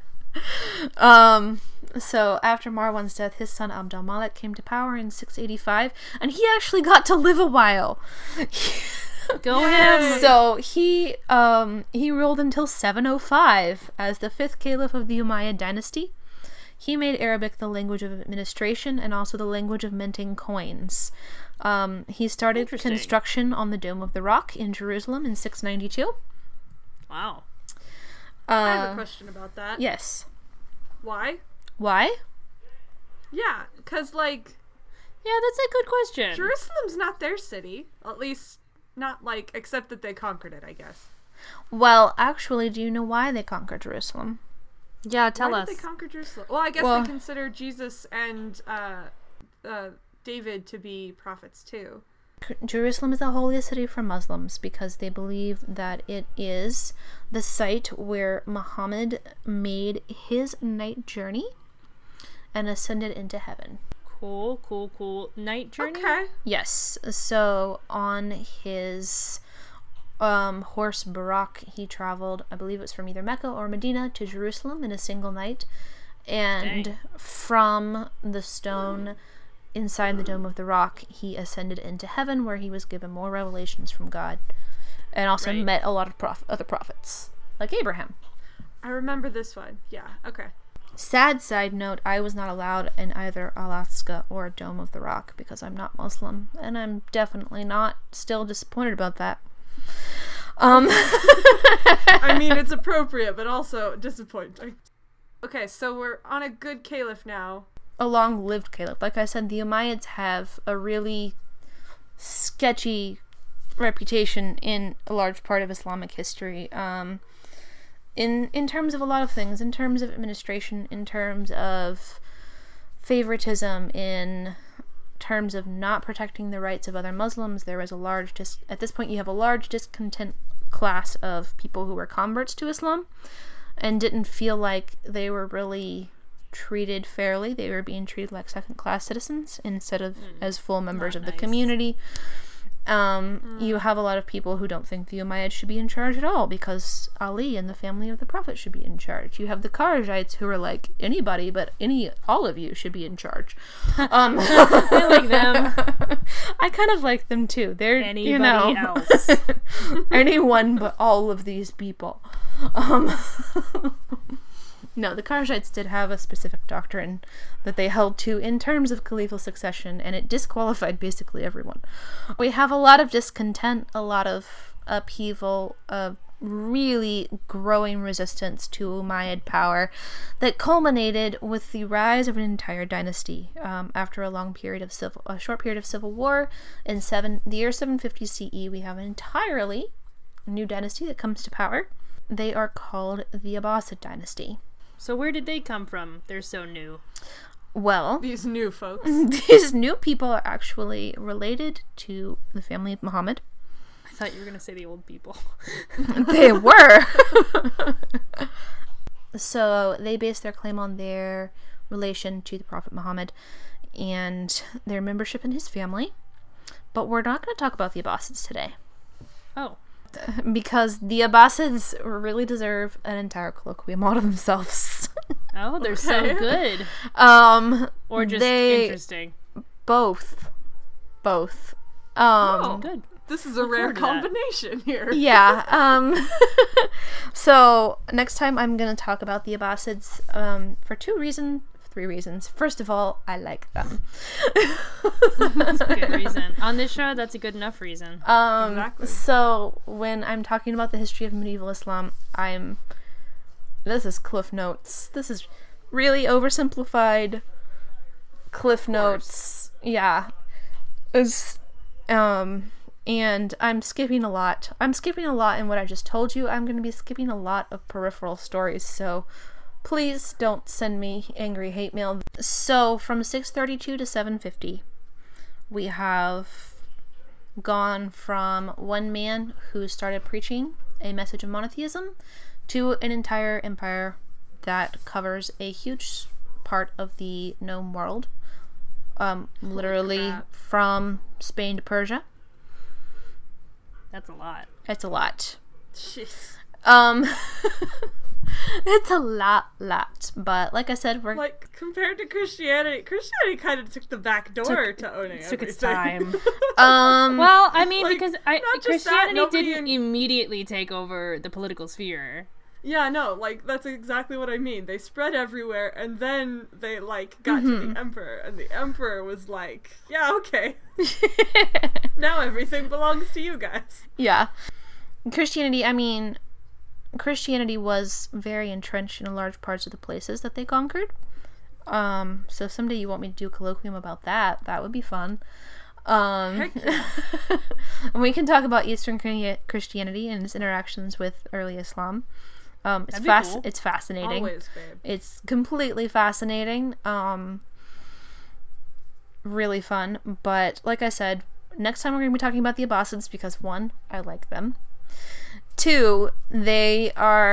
So after Marwan's death, his son Abd al-Malik came to power in 685, and he actually got to live a while. Go him! So he ruled until 705 as the 5th caliph of the Umayyad dynasty. He made Arabic the language of administration and also the language of minting coins. He started construction on the Dome of the Rock in Jerusalem in 692. Wow. I have a question about that. Yes. Why? Yeah, because, like... Yeah, that's a good question. Jerusalem's not their city. At least, not, like, except that they conquered it, I guess. Well, actually, do you know why they conquered Jerusalem? Yeah, tell Why us. did they conquer Jerusalem? Well, I guess they consider Jesus and David to be prophets, too. Jerusalem is the holiest city for Muslims because they believe that it is the site where Muhammad made his night journey and ascended into heaven. Cool. Night journey? Okay. Yes. So on his horse Barak, he traveled, I believe it was from either Mecca or Medina to Jerusalem in a single night. And from the stone inside the Dome of the Rock, he ascended into heaven, where he was given more revelations from God, and also met a lot of other prophets, like Abraham. I remember this one. Yeah, okay. Sad side note, I was not allowed in either Alaska or Dome of the Rock because I'm not Muslim, and I'm definitely not still disappointed about that. I mean, it's appropriate, but also disappointing. Okay, so we're on a good caliph now. A long-lived caliph. Like I said, the Umayyads have a really sketchy reputation in a large part of Islamic history. In terms of a lot of things, in terms of administration, in terms of favoritism, in terms of not protecting the rights of other Muslims. There was a large, at this point you have a large discontent class of people who were converts to Islam and didn't feel like they were really treated fairly. They were being treated like second-class citizens instead of as full members of the community. You have a lot of people who don't think the Umayyads should be in charge at all because Ali and the family of the Prophet should be in charge. You have the Kharijites who are like, anybody but all of you should be in charge. I like them. I kind of like them too. They're anybody else. Anyone but all of these people. No, the Kharijites did have a specific doctrine that they held to in terms of caliphal succession, and it disqualified basically everyone. We have a lot of discontent, a lot of upheaval, a really growing resistance to Umayyad power that culminated with the rise of an entire dynasty. After a short period of civil war, in the year 750 CE, we have an entirely new dynasty that comes to power. They are called the Abbasid dynasty. So where did they come from? They're so new. Well, These new folks. these new people are actually related to the family of Muhammad. I thought you were gonna say the old people. They were. So they base their claim on their relation to the Prophet Muhammad and their membership in his family. But we're not going to talk about the Abbasids today. Oh. Because the Abbasids really deserve an entire colloquium all to themselves. Oh, they're so good. Or just interesting. Both. Oh, Good. this is a rare forward to that. combination here. Yeah. So next time I'm going to talk about the Abbasids for three reasons. First of all, I like them. That's a good reason. On this show, that's a good enough reason. Exactly. So when I'm talking about the history of medieval Islam, this is Cliff Notes. This is really oversimplified Cliff Notes. Yeah. And I'm skipping a lot. I'm skipping a lot in what I just told you. I'm going to be skipping a lot of peripheral stories, so please don't send me angry hate mail. So from 632 to 750, we have gone from one man who started preaching a message of monotheism to an entire empire that covers a huge part of the known world. Literally crap. from Spain to Persia. That's a lot. It's a lot. Jeez. It's a lot. But like I said, we're Like, compared to Christianity kind of took the back door to owning Took its everything. time. Well, I mean, Like, because not just that, Christianity nobody didn't immediately take over the political sphere. Yeah, no, like, that's exactly what I mean. They spread everywhere, and then they, like, got to the emperor, and the emperor was like, yeah, okay. Now everything belongs to you guys. yeah. Christianity was very entrenched in large parts of the places that they conquered. So if someday you want me to do a colloquium about that, that would be fun. Heck yeah. And we can talk about Eastern Christianity and its interactions with early Islam. That'd be cool. It's fascinating. Always, babe. It's completely fascinating. Really fun. But like I said, next time we're going to be talking about the Abbasids because 1, I like them. 2, they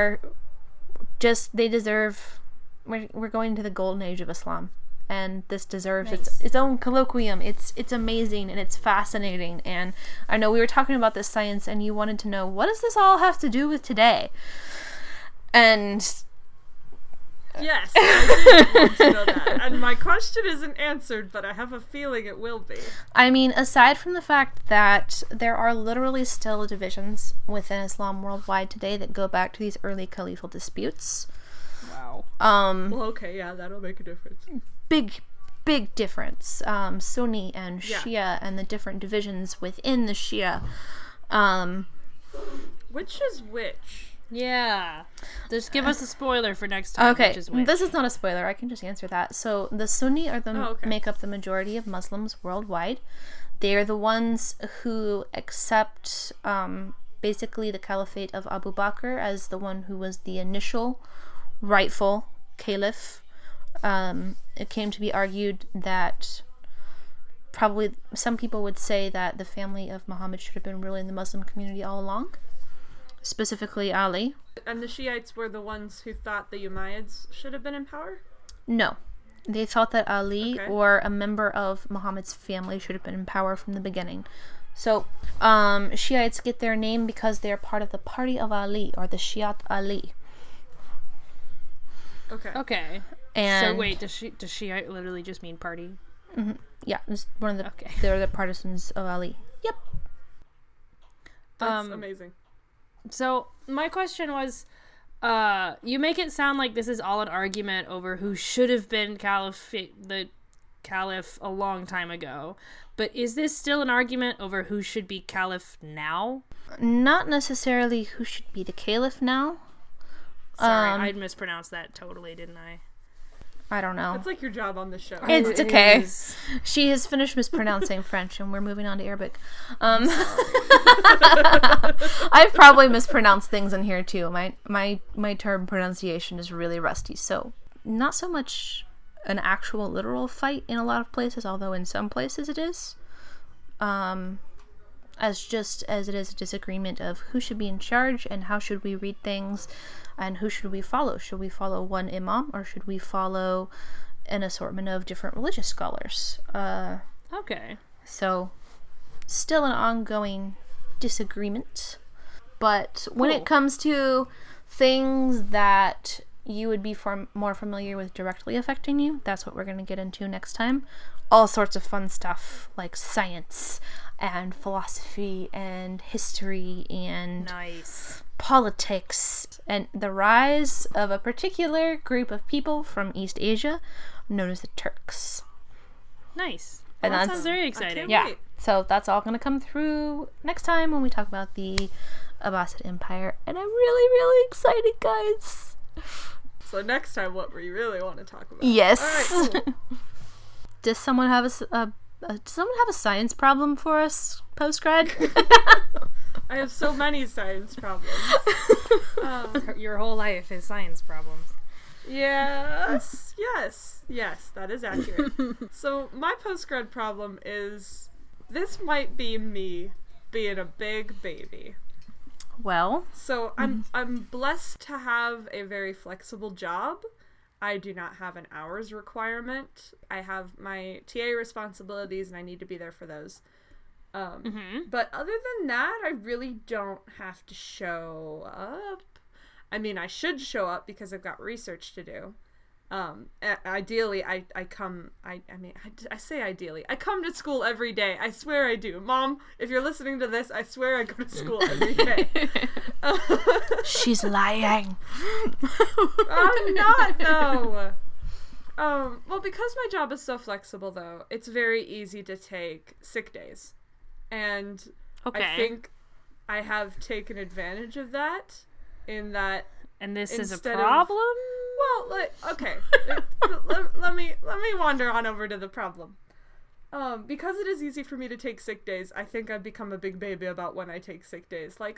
deserve. We're going to the golden age of Islam, and this deserves its own colloquium. It's amazing and it's fascinating. And I know we were talking about this science, and you wanted to know, what does this all have to do with today? And Yes, I did want to know that. And my question isn't answered, but I have a feeling it will be. I mean, aside from the fact that there are literally still divisions within Islam worldwide today that go back to these early caliphal disputes. Wow. Well, okay, yeah, that'll make a difference. Big difference. Sunni and Yeah. Shia and the different divisions within the Shia. Which is which? Yeah. Just give us a spoiler for next time. Okay, Which is which. this is not a spoiler. I can just answer that. So the Sunni are okay. make up the majority of Muslims worldwide. They are the ones who accept basically the caliphate of Abu Bakr as the one who was the initial rightful caliph. It came to be argued that probably some people would say that the family of Muhammad should have been ruling the Muslim community all along. Specifically Ali. And the Shiites were the ones who thought the Umayyads should have been in power? No. They thought that Ali Okay. or a member of Muhammad's family should have been in power from the beginning. So, Shiites get their name because they're part of the Party of Ali, or the Shiat Ali. Okay. Okay. And So wait, does Shiite literally just mean party? yeah, it's one of the Okay. they're the partisans of Ali. Yep. That's amazing. So my question was, you make it sound like this is all an argument over who should have been the caliph a long time ago, but is this still an argument over who should be caliph now? Not necessarily who should be the caliph now. Sorry, I mispronounced that totally, didn't I? I don't know. It's like your job on the show. It's okay. She has finished mispronouncing French, and we're moving on to Arabic. I've probably mispronounced things in here too. My term pronunciation is really rusty, so not so much an actual literal fight in a lot of places, although in some places it is. As it is a disagreement of who should be in charge and how should we read things and who should we follow. Should we follow one imam or should we follow an assortment of different religious scholars? Okay. So, still an ongoing disagreement. But when it comes to things that you would be more familiar with directly affecting you, that's what we're going to get into next time. All sorts of fun stuff like science and philosophy and history and politics and the rise of a particular group of people from East Asia known as the Turks. Nice. And that sounds very exciting. Yeah. So that's all going to come through next time when we talk about the Abbasid Empire. And I'm really, really excited, guys. So next time, what we really want to talk about. Yes. All right, cool. Does someone have a science problem for us, post-grad? I have so many science problems. Your whole life is science problems. Yes, that is accurate. So my post-grad problem is, this might be me being a big baby. Well, so I'm blessed to have a very flexible job. I do not have an hours requirement. I have my TA responsibilities and I need to be there for those. But other than that, I really don't have to show up. I mean, I should show up because I've got research to do. Ideally, I say ideally. I come to school every day. I swear I do. Mom, if you're listening to this, I swear I go to school every day. She's lying. I'm not, though. Well, because my job is so flexible, though, it's very easy to take sick days. And I think I have taken advantage of that in that. And this is a problem? Well, okay. let me wander on over to the problem. Because it is easy for me to take sick days, I think I've become a big baby about when I take sick days. Like,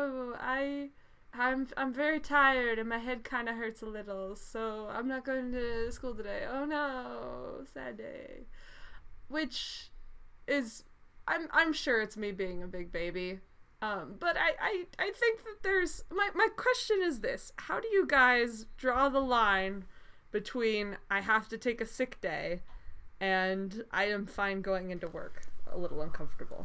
I'm very tired and my head kind of hurts a little, so I'm not going to school today. Oh no, sad day. Which is, I'm sure it's me being a big baby. But I think that there's, my question is this: how do you guys draw the line between I have to take a sick day and I am fine going into work a little uncomfortable?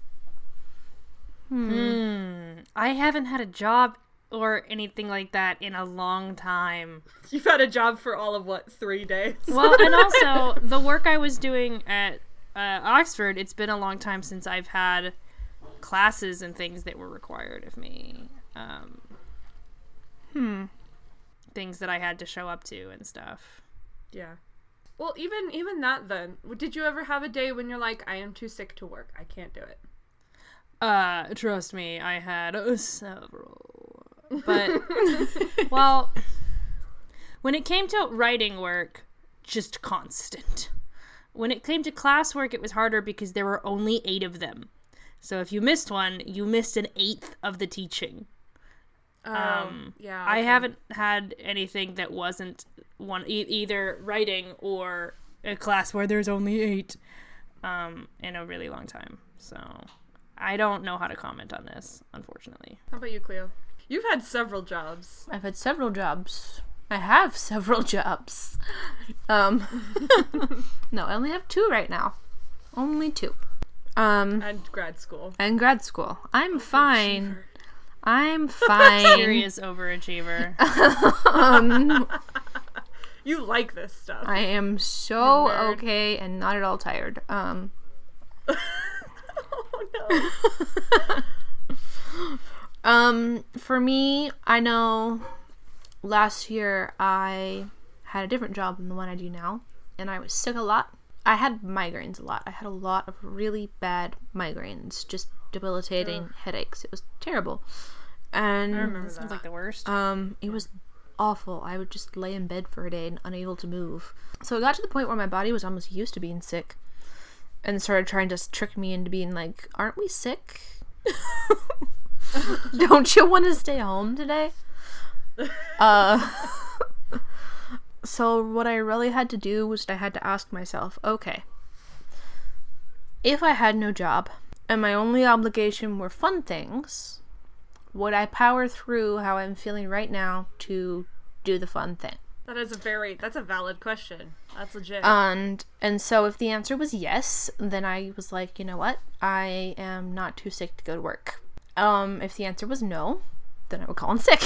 I haven't had a job or anything like that in a long time. You've had a job for all of 3 days? Well, and also the work I was doing at Oxford, it's been a long time since I've had classes and things that were required of me. Things that I had to show up to and stuff. Yeah. Well, even that then. Did you ever have a day when you're like, I am too sick to work, I can't do it? Trust me, I had several. But, well, when it came to writing work, just constant. When it came to classwork, it was harder because there were only 8 of them. So if you missed one, you missed an 1/8 of the teaching. Yeah. Okay. I haven't had anything that wasn't either writing or a class where there's only 8 in a really long time. So I don't know how to comment on this, unfortunately. How about you, Cleo? You've had several jobs. I've had several jobs. I have several jobs. No, I only have 2 right now. Only 2. And grad school. I'm fine. I'm fine. Serious overachiever. You like this stuff. I am so okay and not at all tired. Oh no. For me, I know last year I had a different job than the one I do now, and I was sick a lot. I had migraines a lot. I had a lot of really bad migraines, just debilitating headaches. It was terrible. And I remember that. Sounds like the worst. It was awful. I would just lay in bed for a day and unable to move. So it got to the point where my body was almost used to being sick and started trying to trick me into being like, aren't we sick? Don't you want to stay home today? So what I really had to do was I had to ask myself, okay, if I had no job and my only obligation were fun things, would I power through how I'm feeling right now to do the fun thing? That's a valid question. That's legit. And so if the answer was yes, then I was like, you know what? I am not too sick to go to work. If the answer was no, then I would call in sick.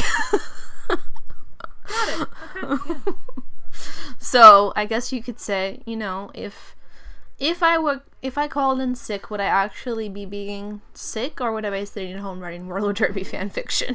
Got it. Okay. Yeah. So I guess you could say, you know, if I called in sick, would I actually be being sick, or would I be sitting at home writing Warlord Derby fan fiction?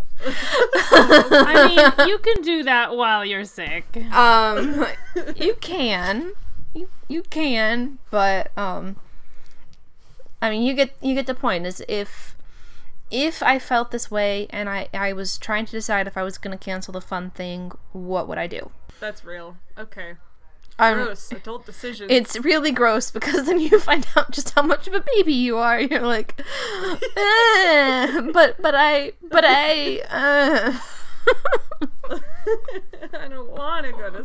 I mean, you can do that while you're sick. You can, you can, but I mean, you get the point. Is if I felt this way and I was trying to decide if I was going to cancel the fun thing, what would I do? That's real. Okay. Gross. Adult decisions. It's really gross because then you find out just how much of a baby you are. You're like, but I don't want to go to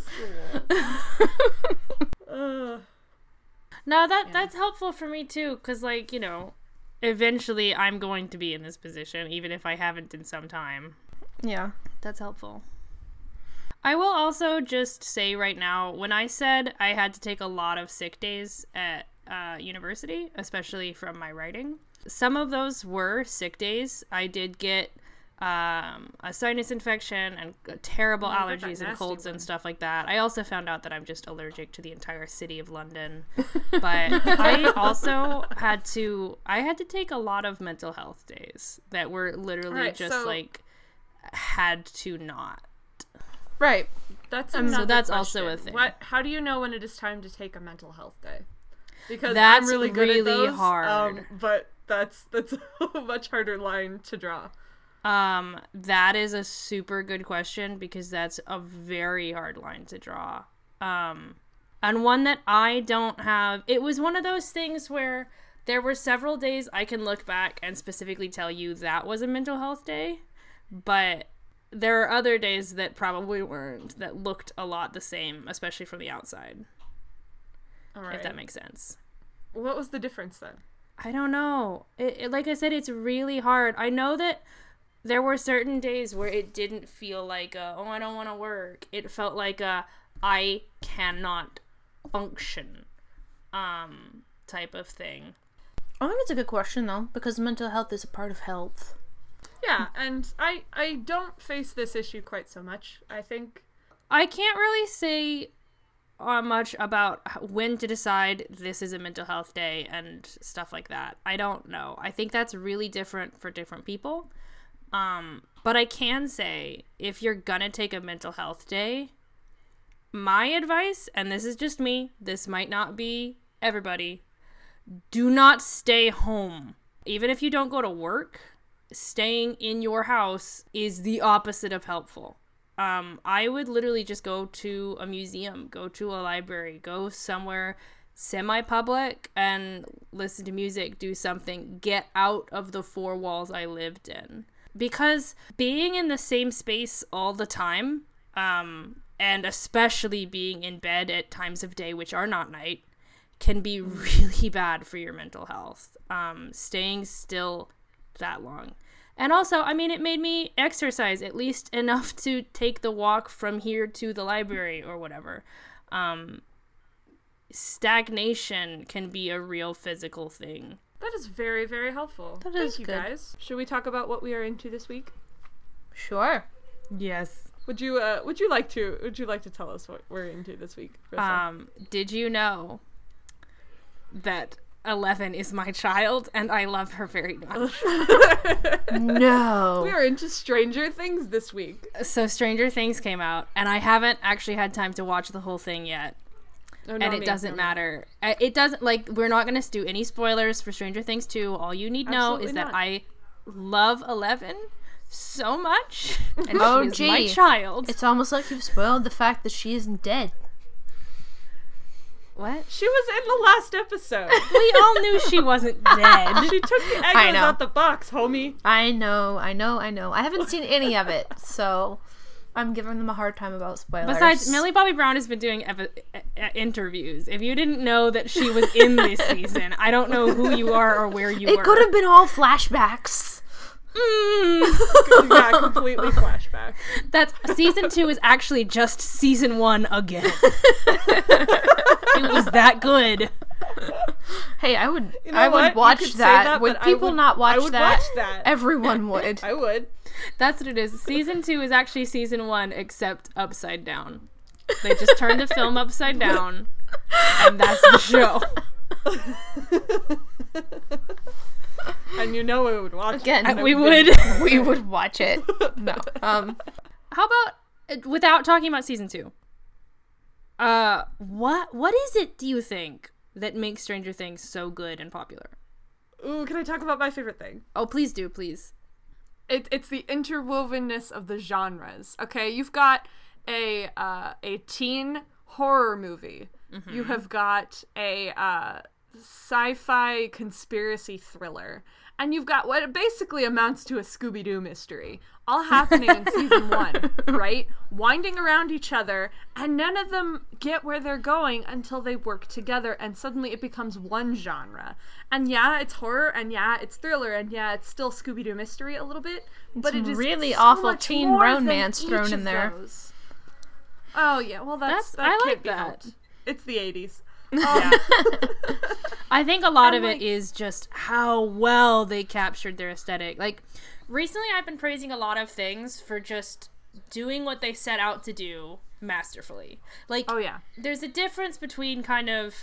school. No, that's helpful for me too, because, like, you know, eventually I'm going to be in this position, even if I haven't in some time. Yeah. That's helpful. I will also just say right now, when I said I had to take a lot of sick days at university, especially from my writing, some of those were sick days. I did get a sinus infection and terrible allergies and colds and stuff like that. I also found out that I'm just allergic to the entire city of London. But I also had to take a lot of mental health days that were literally had to not. Right. So that's also a thing. How do you know when it is time to take a mental health day? Because that's I'm really good at those, hard. But that's a much harder line to draw. That is a super good question, because that's a very hard line to draw. And one that I don't have. It was one of those things where there were several days I can look back and specifically tell you that was a mental health day, but there are other days that probably weren't, that looked a lot the same, especially from the outside. All right. If that makes sense. What was the difference then? I don't know. It like I said, it's really hard. I know that there were certain days where it didn't feel like I don't want to work. It felt like I cannot function type of thing. I think it's a good question, though, because mental health is a part of health. Yeah, and I don't face this issue quite so much, I think. I can't really say much about when to decide this is a mental health day and stuff like that. I don't know. I think that's really different for different people. But I can say, if you're gonna take a mental health day, my advice, and this is just me, this might not be everybody, do not stay home. Even if you don't go to work, staying in your house is the opposite of helpful. I would literally just go to a museum, go to a library, go somewhere semi-public and listen to music, do something, get out of the four walls I lived in. Because being in the same space all the time, and especially being in bed at times of day which are not night, can be really bad for your mental health. Staying still that long. And also, I mean, it made me exercise at least enough to take the walk from here to the library or whatever. Stagnation can be a real physical thing. That is very, very helpful. Thank you, guys. Should we talk about what we are into this week? Sure. Yes. Would you like to tell us what we're into this week, Rissa? Did you know that 11 is my child and I love her very much? No. We are into Stranger Things this week. So Stranger Things came out and I haven't actually had time to watch the whole thing yet. Oh, and it doesn't matter. It doesn't, like, we're not going to do any spoilers for Stranger Things 2. All you need to know is that I love 11. so much, and Oh, she is my gee. child. It's almost like you've spoiled the fact that she isn't dead. What? She was in the last episode. We all knew she wasn't dead. She took the I Eggos know. out the box, homie. I know. I haven't seen any of it, so I'm giving them a hard time about spoilers. Besides, Millie Bobby Brown has been doing interviews. If you didn't know that she was in this season, I don't know who you are or where you were. It could have been all flashbacks. Yeah, completely flashback. That's season 2 is actually just season 1 again. It was that good. Hey, I would You know I what? would You watch could say that. that, Would but I people would- not watch I would that? watch that. Everyone would. I would. That's what it is. Season 2 is actually season 1, except upside down. They just turned the film upside down, and that's the show. And you know we would watch Again, it. We would. we would watch it. No. How about, without talking about season 2, what is it, do you think, that makes Stranger Things so good and popular? Ooh, can I talk about my favorite thing? Oh, please do, please. It's the interwovenness of the genres. Okay, you've got a teen horror movie. Mm-hmm. You have got a sci-fi conspiracy thriller, and you've got what basically amounts to a Scooby-Doo mystery, all happening in season 1, right? Winding around each other, and none of them get where they're going until they work together, and suddenly it becomes one genre. And yeah, it's horror, and yeah, it's thriller, and yeah, it's still Scooby-Doo mystery a little bit, but it is really so awful much teen more than romance each thrown of in there. those. Oh yeah, well that I can't like be that. helped. It's the 80s. I think a lot And, of like- it is just how well they captured their aesthetic. Like, recently I've been praising a lot of things for just doing what they set out to do masterfully. Like, Oh yeah. there's a difference between kind of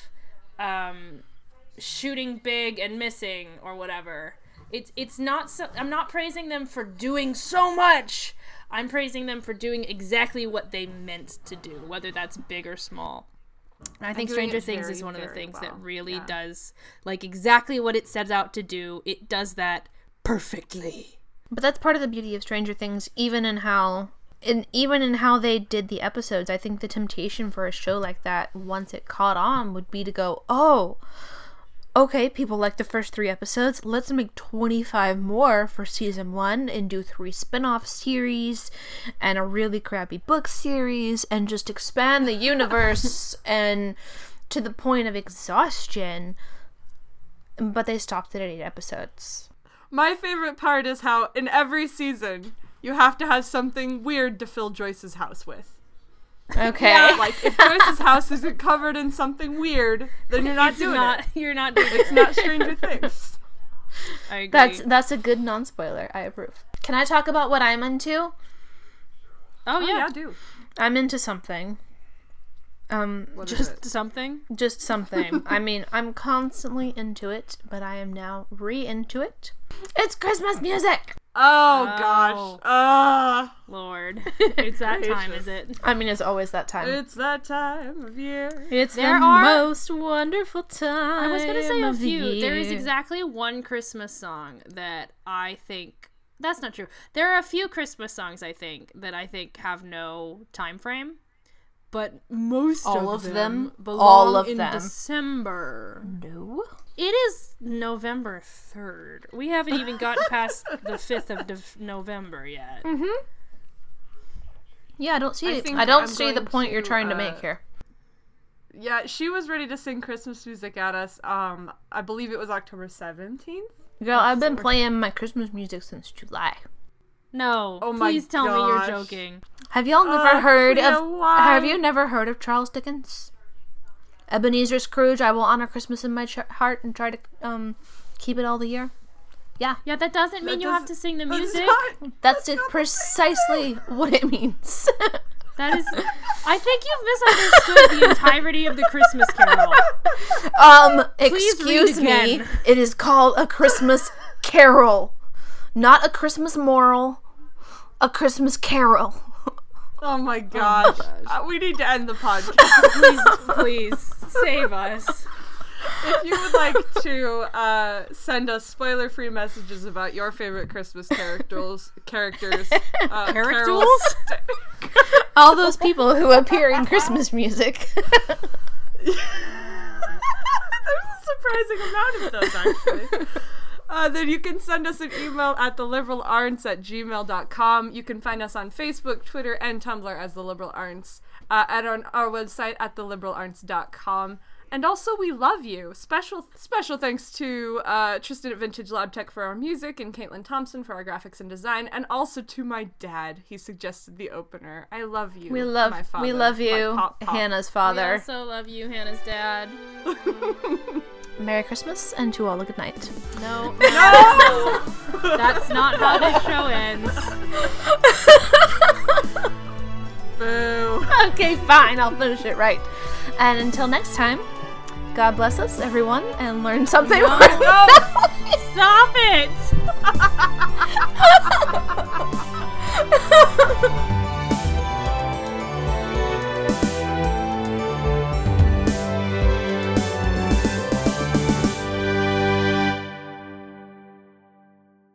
shooting big and missing or whatever. It's not so, I'm not praising them for doing so much. I'm praising them for doing exactly what they meant to do, whether that's big or small. And I think doing Stranger it Things very, is one of the very things that well. really Yeah. does like exactly what it sets out to do. It does that perfectly. But that's part of the beauty of Stranger Things, even in how they did the episodes. I think the temptation for a show like that, once it caught on, would be to go, oh, okay, people like the first 3 episodes. Let's make 25 more for season 1 and do 3 spin-off series and a really crappy book series and just expand the universe and to the point of exhaustion. But they stopped it at 8 episodes. My favorite part is how in every season you have to have something weird to fill Joyce's house with. Okay. Like if Joyce's house isn't covered in something weird, then you're not doing it. You're not doing It's not Stranger Things. I agree. That's a good non-spoiler. I approve. Can I talk about what I'm into? oh yeah, do. I'm into something. What is just it? something. Just something. I mean, I'm constantly into it, but I am now re-into it. It's Christmas music! Oh Oh. gosh. Lord, it's that time, Gracious. is it? I mean, it's always that time. It's that time of year. It's There the are- most wonderful time I was gonna say a of the few. There is year. exactly one Christmas song that I think that's not true. There are a few Christmas songs I think have no time frame, but most All of of them them? belong All of in them. December. No? It is November 3rd. We haven't even gotten past the 5th of November yet. Yeah, I don't see I it. think I don't I'm see the going point you're to, trying to make here. Yeah, she was ready to sing Christmas music at us. I believe it was October 17th. Girl, I've been playing my Christmas music since July. No, Oh my please tell me gosh. you're joking. Have y'all never heard Clea, of... why? Have you never heard of Charles Dickens? Ebenezer Scrooge, I will honor Christmas in my heart and try to keep it all the year. Yeah, Yeah, that doesn't mean That you have to sing the That's music. not- that's it precisely what it means. That is, I think you've misunderstood the entirety of the Christmas Carol. Please read Excuse me. again. It is called a Christmas carol. Not a Christmas moral. A Christmas carol. Oh my gosh. We need to end the podcast. Please save us. If you would like to send us spoiler-free messages about your favorite Christmas characters, carols, All those people who appear in Christmas music. There's a surprising amount of those, actually. Then you can send us an email at theliberalarints@gmail.com. You can find us on Facebook, Twitter, and Tumblr as The Liberal Arns, at our website at theliberalarints.com. And also, we love you. Special thanks to Tristan at Vintage Lab Tech for our music and Caitlin Thompson for our graphics and design, and also to my dad. He suggested the opener. I love you. We love you, Pop. Hannah's We father. also love you, Hannah's dad. Merry Christmas, and to all a good night. No. That's not how this show ends. Boo. Okay, fine, I'll finish it right. And until next time, God bless us, everyone, and learn something. No. Stop it!